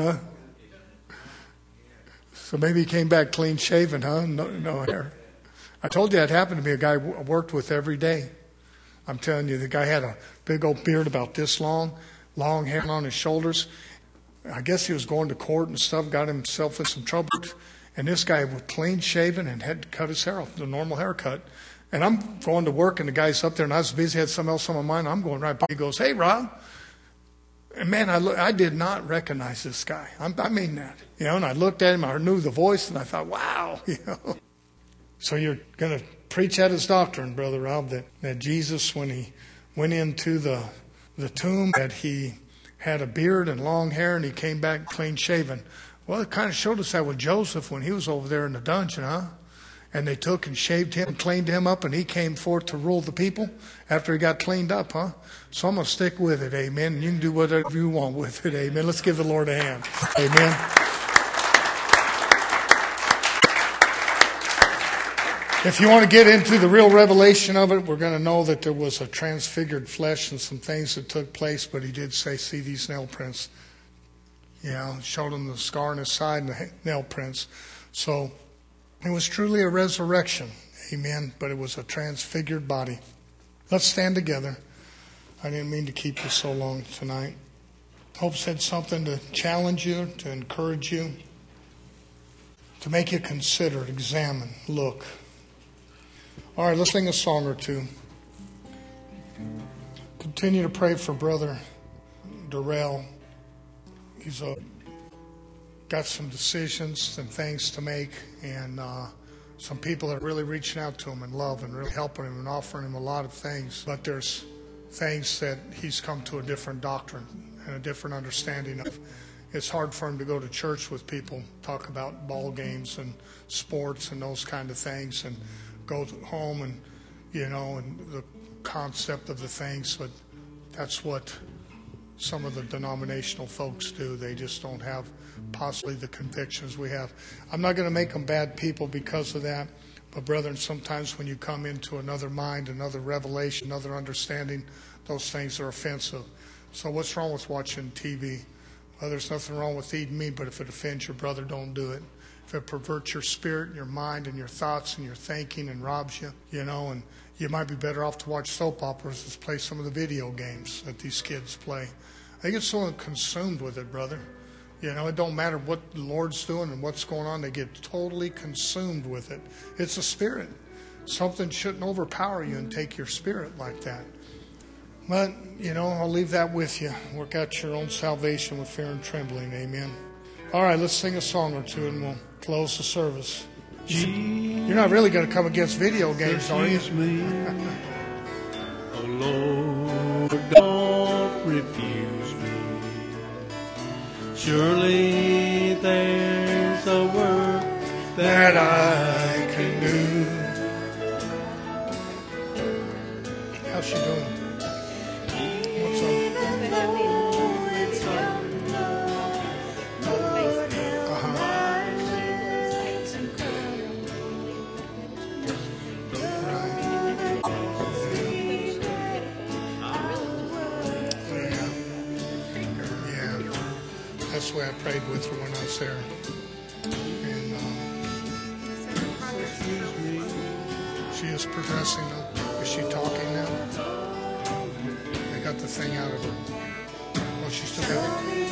Speaker 3: So maybe he came back clean shaven, huh? No hair. I told you that happened to me, a guy I worked with every day. I'm telling you, the guy had a big old beard about this long hair on his shoulders. I guess he was going to court and stuff, got himself in some trouble. And this guy was clean shaven and had to cut his hair off, the normal haircut. And I'm going to work, and the guy's up there, and I was busy, had something else on my mind. I'm going right by. He goes, hey, Rob. And man, I did not recognize this guy. I mean that. And I looked at him, I knew the voice, and I thought, wow. So you're going to preach at his doctrine, Brother Rob, that Jesus, when he went into the tomb, that he had a beard and long hair, and he came back clean shaven. Well, it kind of showed us that with Joseph when he was over there in the dungeon, huh? And they took and shaved him and cleaned him up, and he came forth to rule the people after he got cleaned up, huh? So I'm going to stick with it, amen. And you can do whatever you want with it, amen. Let's give the Lord a hand, amen. If you want to get into the real revelation of it, we're going to know that there was a transfigured flesh and some things that took place, but he did say, see these nail prints. Showed him the scar on his side and the nail prints. So it was truly a resurrection, amen, but it was a transfigured body. Let's stand together. I didn't mean to keep you so long tonight. Hope said something to challenge you, to encourage you, to make you consider, examine, look. All right, let's sing a song or two. Continue to pray for Brother Darrell. He's got some decisions and things to make, and some people are really reaching out to him in love and really helping him and offering him a lot of things. But there's things that he's come to a different doctrine and a different understanding of. It's hard for him to go to church with people, talk about ball games and sports and those kind of things, and go home and, and the concept of the things. But that's what some of the denominational folks do. They just don't have possibly the convictions we have. I'm not going to make them bad people because of that. But brethren, sometimes when you come into another mind, another revelation, another understanding, those things are offensive. So what's wrong with watching TV? Well, there's nothing wrong with eating meat, but if it offends your brother, don't do it. If it perverts your spirit, your mind, and your thoughts and your thinking and robs you, and you might be better off to watch soap operas than play some of the video games that these kids play. They get so consumed with it, brother. It don't matter what the Lord's doing and what's going on. They get totally consumed with it. It's a spirit. Something shouldn't overpower you and take your spirit like that. But, I'll leave that with you. Work out your own salvation with fear and trembling. Amen. All right, let's sing a song or two and we'll close the service. You're not really going to come against video games, are you?
Speaker 4: Oh, Lord, don't refuse me. Surely there's a work that I can do.
Speaker 3: How's she doing? What's up? That's the way I prayed with her when I was there. And she is progressing. Is she talking now? They got the thing out of her. Oh, she's still got it.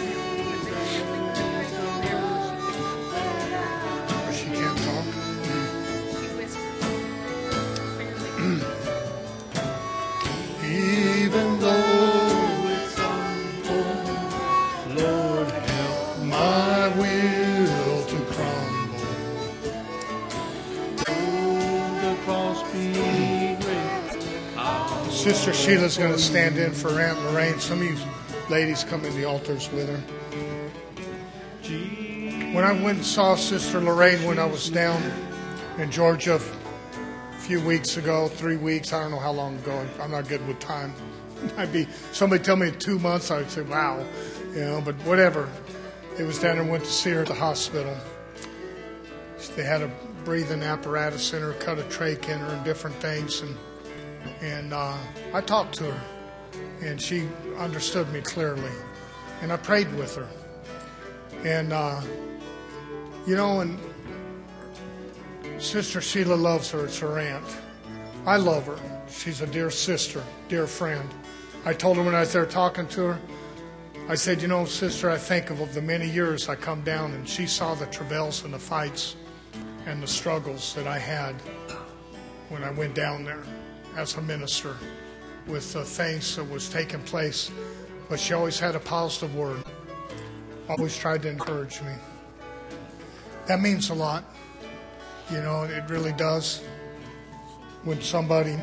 Speaker 3: Or she can't talk. Even though it's unfold, Sister Sheila's going to stand in for Aunt Lorraine. Some of you ladies come in the altars with her. When I went and saw Sister Lorraine when I was down in Georgia a few weeks ago, 3 weeks, I don't know how long ago. I'm not good with time. Somebody tell me 2 months, I would say, wow. But whatever. It was down there, went to see her at the hospital. They had a breathing apparatus in her, cut a trach in her and different things. And I talked to her, and she understood me clearly. And I prayed with her. And, and Sister Sheila loves her. It's her aunt. I love her. She's a dear sister, dear friend. I told her when I was there talking to her, I said, sister, I think of the many years I come down, and she saw the travails and the fights and the struggles that I had when I went down there as a minister with the things that was taking place. But she always had a positive word. Always tried to encourage me. That means a lot. It really does. When somebody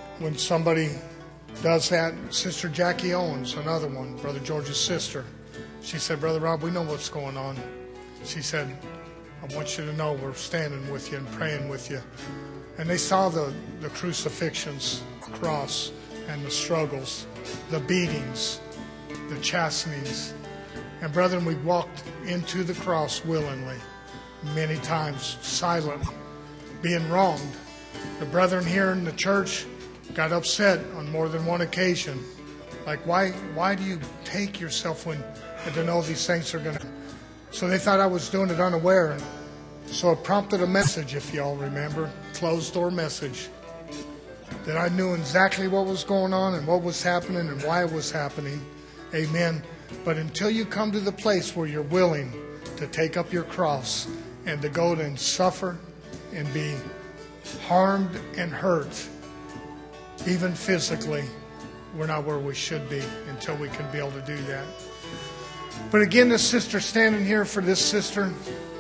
Speaker 3: does that. Sister Jackie Owens, another one, Brother George's sister. She said, Brother Rob, we know what's going on. She said, I want you to know we're standing with you and praying with you. And they saw the crucifixions, the cross, and the struggles, the beatings, the chastenings. And brethren, we walked into the cross willingly, many times, silent, being wronged. The brethren here in the church got upset on more than one occasion. Like, why do you take yourself when to know these things are going to... So they thought I was doing it unaware. So it prompted a message, if you all remember, closed door message, that I knew exactly what was going on and what was happening and why it was happening. Amen. But until you come to the place where you're willing to take up your cross and to go and suffer and be harmed and hurt, even physically, we're not where we should be until we can be able to do that. But again, this sister standing here for this sister,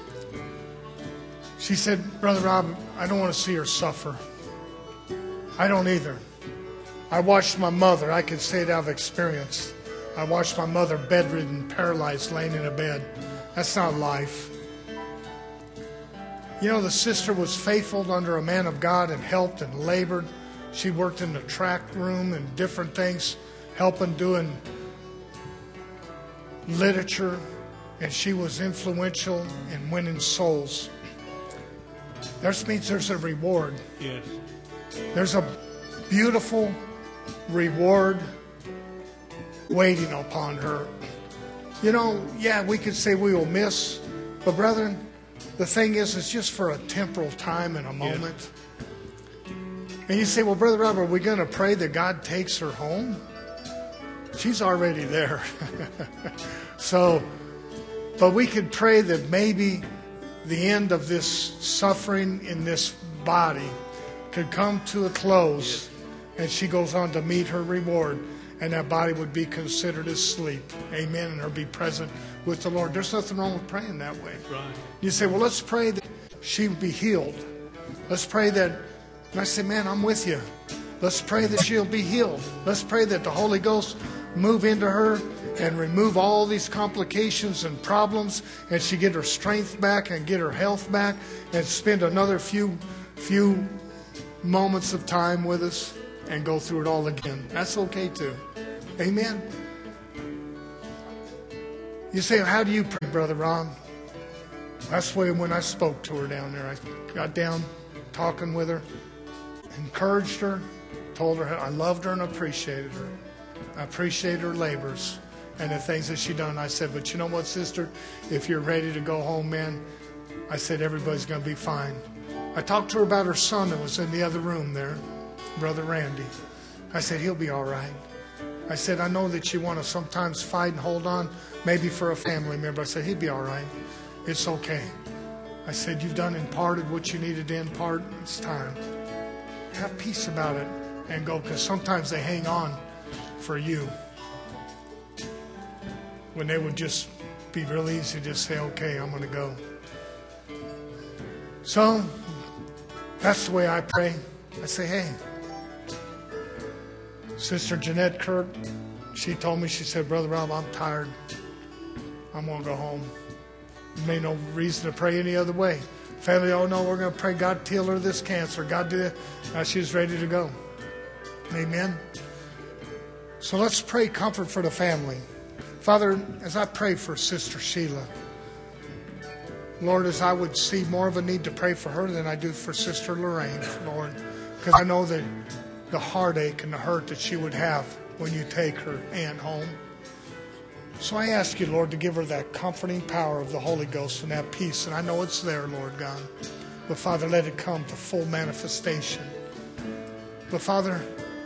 Speaker 3: she said, Brother Rob, I don't want to see her suffer. I don't either. I watched my mother. I can say it out of experience. I watched my mother bedridden, paralyzed, laying in a bed. That's not life. The sister was faithful under a man of God and helped and labored. She worked in the track room and different things, helping doing literature, and she was influential in winning souls. That means there's a reward.
Speaker 4: Yes.
Speaker 3: There's a beautiful reward waiting upon her. We could say we will miss, but brethren, the thing is, it's just for a temporal time and a moment. Yes. And you say, well, Brother Robert, are we going to pray that God takes her home? She's already there. But we could pray that maybe the end of this suffering in this body could come to a close, and she goes on to meet her reward, and that body would be considered as sleep. Amen. And her be present with the Lord. There's nothing wrong with praying that way.
Speaker 4: Right.
Speaker 3: You say, well, let's pray that she would be healed. Let's pray that. And I say, man, I'm with you. Let's pray that she'll be healed. Let's pray that the Holy Ghost move into her and remove all these complications and problems, and she get her strength back and get her health back and spend another few moments of time with us and go through it all again. That's okay too. Amen. You say, how do you pray, Brother Ron? That's the way when I spoke to her down there. I got down talking with her, encouraged her, told her I loved her and appreciated her. I appreciate her labors and the things that she done. I said, but you know what, sister? If you're ready to go home, man, I said, everybody's going to be fine. I talked to her about her son that was in the other room there, Brother Randy. I said, he'll be all right. I said, I know that you want to sometimes fight and hold on, maybe for a family member. I said, he'll be all right. It's okay. I said, you've done imparted what you needed to impart. It's time. Have peace about it and go, because sometimes they hang on for you when they would just be real easy to just say, okay, I'm going to go. So that's the way I pray. I say, hey, Sister Jeanette Kirk, she told me, she said, Brother Rob, I'm tired. I'm going to go home. There made no reason to pray any other way. Family, oh no, we're going to pray God heal her this cancer. God did it. Now she's ready to go. Amen. So let's pray comfort for the family. Father, as I pray for Sister Sheila, Lord, as I would see more of a need to pray for her than I do for Sister Lorraine, Lord, because I know that the heartache and the hurt that she would have when you take her aunt home. So I ask you, Lord, to give her that comforting power of the Holy Ghost and that peace. And I know it's there, Lord God. But Father, let it come to full manifestation. But Father,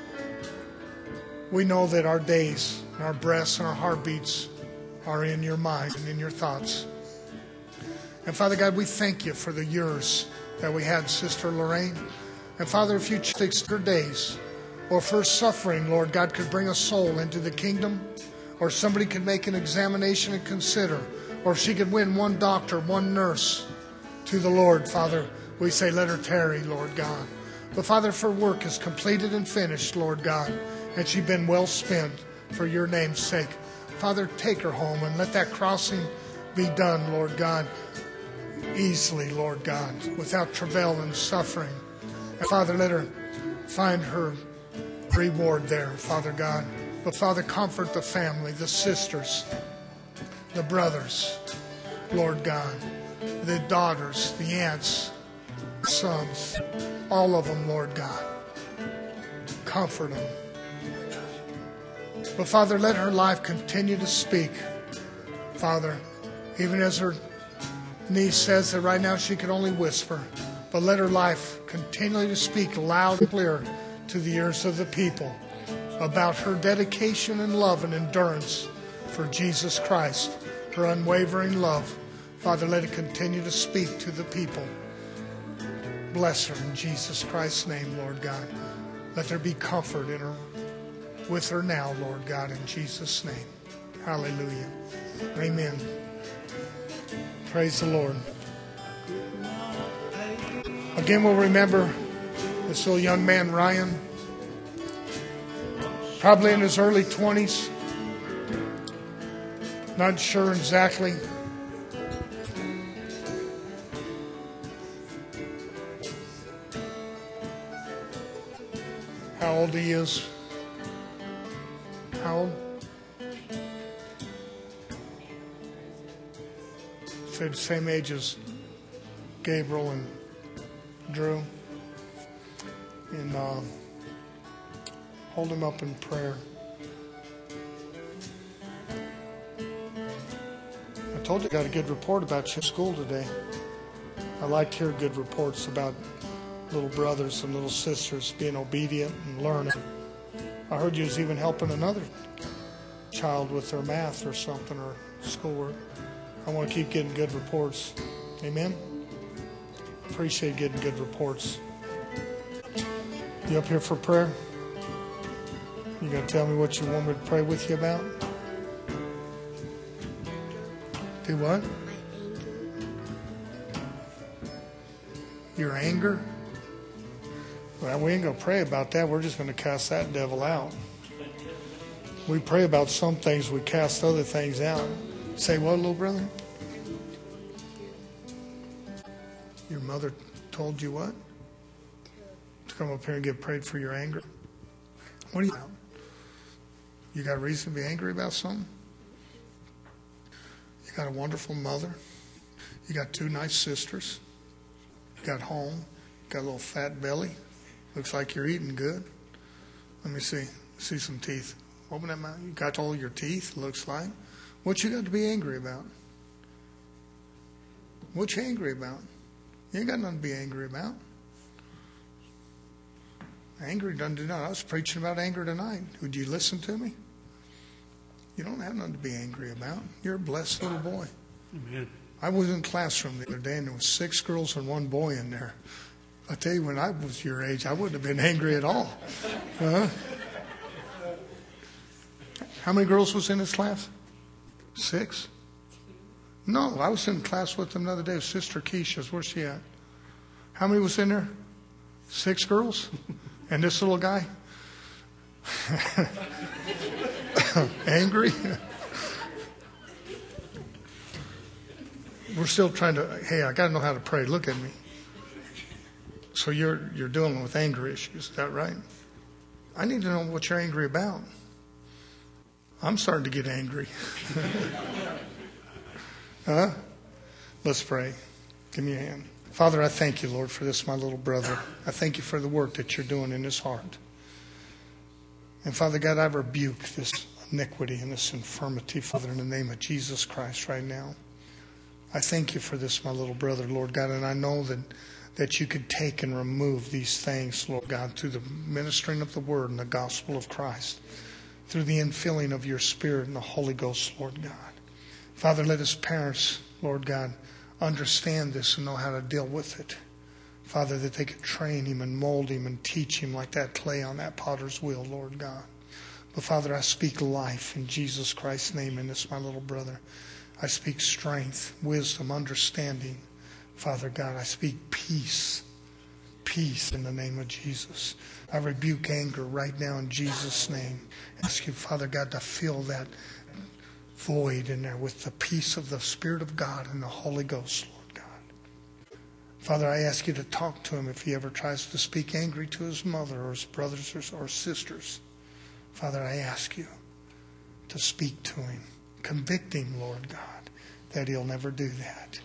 Speaker 3: we know that our days, and our breaths, and our heartbeats are in your mind and in your thoughts. And Father God, we thank you for the years that we had Sister Lorraine. And Father, if you take her days, or for suffering, Lord God, could bring a soul into the kingdom, or somebody could make an examination and consider, or if she could win one doctor, one nurse to the Lord, Father, we say, let her tarry, Lord God. But Father, if her work is completed and finished, Lord God, and she's been well spent for your name's sake, Father, take her home and let that crossing be done, Lord God, easily, Lord God, without travail and suffering. And Father, let her find her reward there, Father God. But Father, comfort the family, the sisters, the brothers, Lord God, the daughters, the aunts, the sons, all of them, Lord God. Comfort them. But Father, let her life continue to speak, Father, even as her niece says that right now she can only whisper. But let her life continually to speak loud and clear to the ears of the people about her dedication and love and endurance for Jesus Christ, her unwavering love. Father, let it continue to speak to the people. Bless her in Jesus Christ's name, Lord God. Let there be comfort in her, with her now, Lord God, in Jesus' name. Hallelujah. Amen. Praise the Lord. Again, we'll remember this little young man, Ryan, probably in his early 20s. Not sure exactly. How old he is. How old? Said the same age as Gabriel and Drew. And hold him up in prayer. I told you I got a good report about you at school today. I like to hear good reports about little brothers and little sisters being obedient and learning. I heard you was even helping another child with their math or something, or schoolwork. I want to keep getting good reports. Amen? Appreciate getting good reports. You up here for prayer? You going to tell me what you want me to pray with you about? Do what? Your anger? Well, we ain't going to pray about that. We're just going to cast that devil out. We pray about some things. We cast other things out. Say what, little brother? Your mother told you what? To come up here and get prayed for your anger? What are you about? You got a reason to be angry about something? You got a wonderful mother. You got 2 nice sisters. You got home. You got a little fat belly. Looks like you're eating good. Let me see. See some teeth. Open that mouth. You got all your teeth, looks like. What you got to be angry about? What you angry about? You ain't got nothing to be angry about. Anger doesn't do nothing. I was preaching about anger tonight. Would you listen to me? You don't have nothing to be angry about. You're a blessed little boy.
Speaker 4: Amen.
Speaker 3: I was in the classroom the other day, and there was 6 girls and 1 boy in there. I tell you, when I was your age, I wouldn't have been angry at all. How many girls was in this class? 6? No, I was in class with them the other day. Sister Keisha's. Where's she at? How many was in there? 6 girls? And this little guy? Angry? We're still trying to, hey, I got to know how to pray. Look at me. So you're dealing with anger issues. Is that right? I need to know what you're angry about. I'm starting to get angry. Huh? Let's pray. Give me a hand. Father, I thank you, Lord, for this, my little brother. I thank you for the work that you're doing in his heart. And Father God, I rebuke this iniquity and this infirmity, Father, in the name of Jesus Christ right now. I thank you for this, my little brother, Lord God, and I know that you could take and remove these things, Lord God, through the ministering of the word and the gospel of Christ, through the infilling of your Spirit and the Holy Ghost, Lord God. Father, let his parents, Lord God, understand this and know how to deal with it. Father, that they could train him and mold him and teach him like that clay on that potter's wheel, Lord God. But Father, I speak life in Jesus Christ's name in this, my little brother. I speak strength, wisdom, understanding. Father God, I speak peace. Peace in the name of Jesus. I rebuke anger right now in Jesus' name. I ask you, Father God, to fill that void in there with the peace of the Spirit of God and the Holy Ghost, Lord God. Father, I ask you to talk to him if he ever tries to speak angry to his mother or his brothers or sisters. Father, I ask you to speak to him. Convict him, Lord God, that he'll never do that.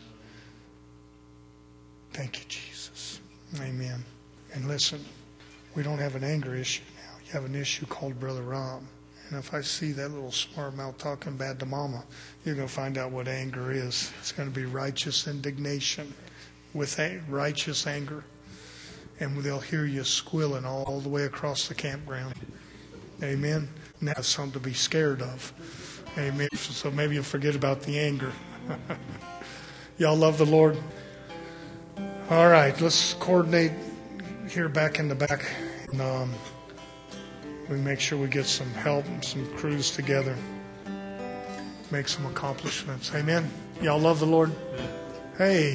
Speaker 3: Thank you, Jesus. Amen. And listen, we don't have an anger issue now. You have an issue called Brother Rob. And if I see that little smart mouth talking bad to Mama, you're going to find out what anger is. It's going to be righteous indignation with righteous anger. And they'll hear you squealing all the way across the campground. Amen. And that's something to be scared of. Amen. So maybe you'll forget about the anger. Y'all love the Lord? All right, let's coordinate here back in the back. And, we make sure we get some help and some crews together. Make some accomplishments. Amen. Y'all love the Lord? Hey.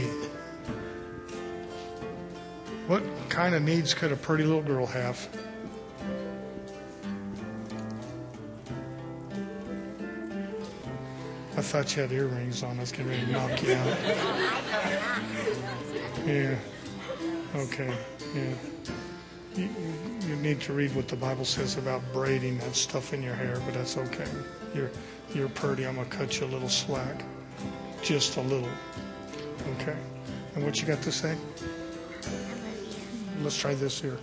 Speaker 3: What kind of needs could a pretty little girl have? I thought you had earrings on. I was getting ready to knock you out. Yeah. Okay. Yeah. You need to read what the Bible says about braiding that stuff in your hair, but that's okay. You're pretty. I'm going to cut you a little slack. Just a little. Okay. And what you got to say? Let's try this here.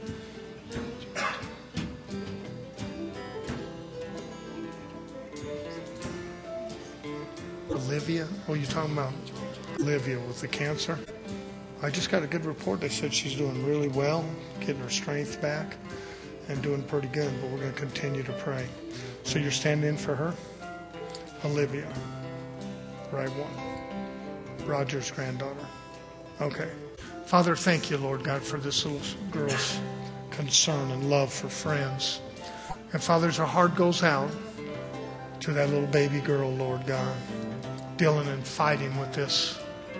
Speaker 3: Olivia? Oh, you're talking about Olivia with the cancer? I just got a good report. They said she's doing really well, getting her strength back, and doing pretty good, but we're going to continue to pray. So you're standing in for her? Olivia. Right one. Roger's granddaughter. Okay. Father, thank you, Lord God, for this little girl's concern and love for friends. And Father, as our heart goes out to that little baby girl, Lord God, dealing and fighting with this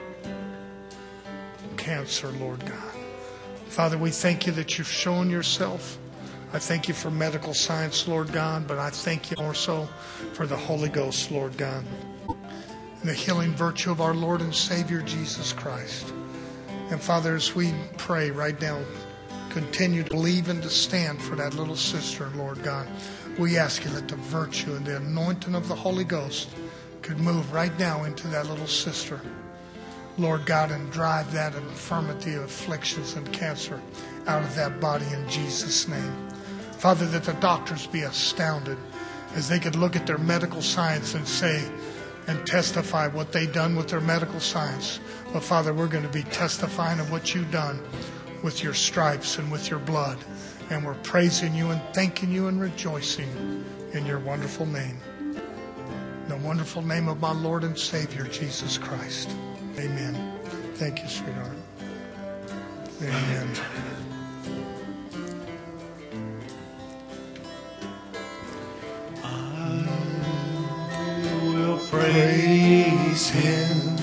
Speaker 3: cancer, Lord God. Father, we thank you that you've shown yourself. I thank you for medical science, Lord God, but I thank you more so for the Holy Ghost, Lord God, and the healing virtue of our Lord and Savior, Jesus Christ. And Father, as we pray right now, continue to believe and to stand for that little sister, Lord God. We ask you that the virtue and the anointing of the Holy Ghost could move right now into that little sister, Lord God, and drive that infirmity, afflictions, and cancer out of that body in Jesus' name. Father, that the doctors be astounded as they could look at their medical science and say and testify what they've done with their medical science. But Father, we're going to be testifying of what you've done with your stripes and with your blood. And we're praising you and thanking you and rejoicing in your wonderful name. The wonderful name of my Lord and Savior, Jesus Christ. Amen. Thank you, sweetheart. Amen.
Speaker 4: I will praise him.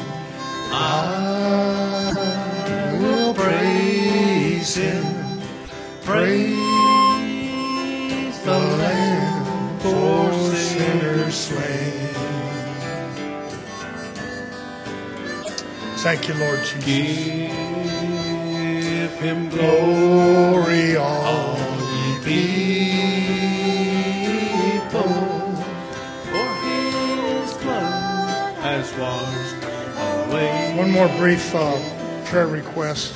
Speaker 4: I will praise him. Praise the Lamb.
Speaker 3: Thank you, Lord Jesus.
Speaker 4: Give him glory, all ye people, for his blood has washed away.
Speaker 3: One more brief prayer request.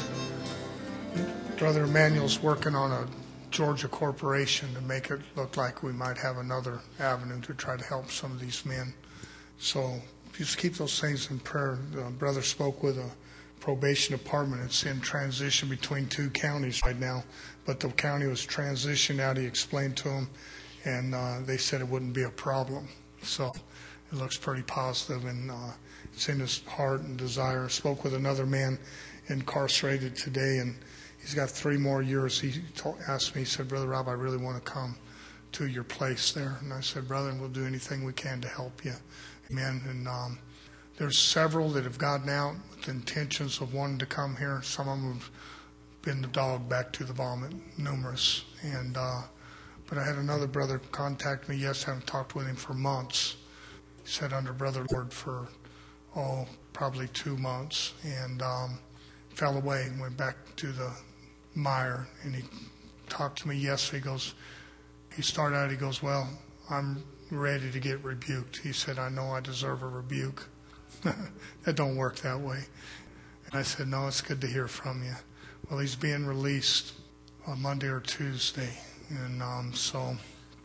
Speaker 3: Brother Emmanuel's working on a Georgia corporation to make it look like we might have another avenue to try to help some of these men. So just keep those things in prayer. The brother spoke with a probation department. It's in transition between two counties right now, but the county was transitioned out. He explained to them, and they said it wouldn't be a problem. So it looks pretty positive, and it's in his heart and desire. Spoke with another man incarcerated today, and he's got 3 more years. He asked me, he said, Brother Rob, I really want to come to your place there. And I said, brother, we'll do anything we can to help you. Amen. And there's several that have gotten out with intentions of wanting to come here. Some of them have been the dog back to the vomit, numerous. And but I had another brother contact me yesterday. I haven't talked with him for months. He said under Brother Lord for, probably 2 months. And fell away and went back to the mire. And he talked to me yesterday. He started out, he goes, well, I'm ready to get rebuked. He said, I know I deserve a rebuke. That don't work that way. And I said, no, it's good to hear from you. Well, he's being released on Monday or Tuesday. And so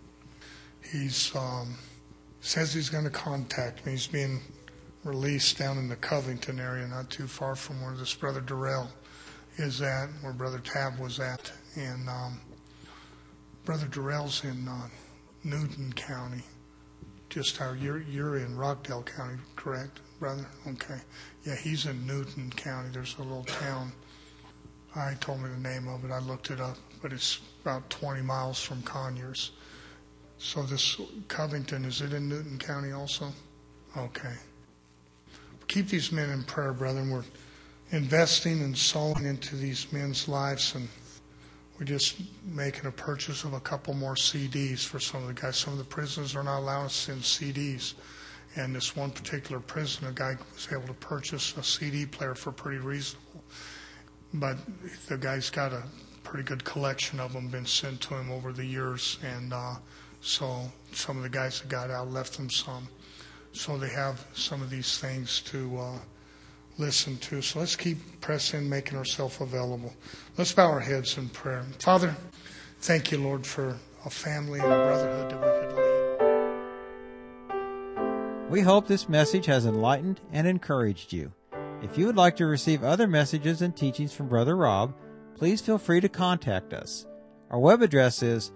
Speaker 3: he's says he's going to contact me. He's being released down in the Covington area, not too far from where this Brother Durrell is at, where Brother Tab was at. And Brother Durrell's in Newton County. Just how you're in Rockdale County, correct, brother? Okay. Yeah, he's in Newton County. There's a little town. I told me the name of it. I looked it up, but it's about 20 miles from Conyers. So this Covington, is it in Newton County also? Okay. Keep these men in prayer, brethren. We're investing and sowing into these men's lives, and we're just making a purchase of a couple more CDs for some of the guys. Some of the prisons are not allowing us to send CDs. And this one particular prison, a guy was able to purchase a CD player for pretty reasonable. But the guy's got a pretty good collection of them been sent to him over the years. And so some of the guys that got out left them some. So they have some of these things to listen to. So let's keep pressing, making ourselves available. Let's bow our heads in prayer. Father, thank you, Lord, for a family and a brotherhood that we could lead.
Speaker 1: We hope this message has enlightened and encouraged you. If you would like to receive other messages and teachings from Brother Rob, please feel free to contact us. Our web address is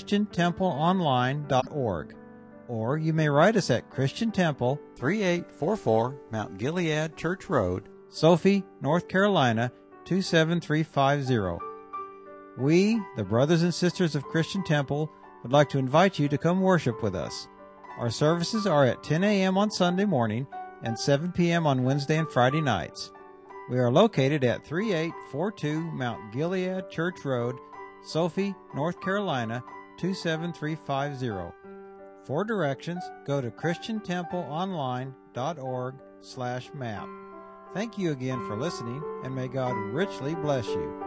Speaker 1: christiantempleonline.org. Or you may write us at Christian Temple, 3844 Mount Gilead Church Road, Sophie, North Carolina, 27350. We, the brothers and sisters of Christian Temple, would like to invite you to come worship with us. Our services are at 10 a.m. on Sunday morning and 7 p.m. on Wednesday and Friday nights. We are located at 3842 Mount Gilead Church Road, Sophie, North Carolina, 27350. For directions, go to christiantempleonline.org/map. Thank you again for listening, and may God richly bless you.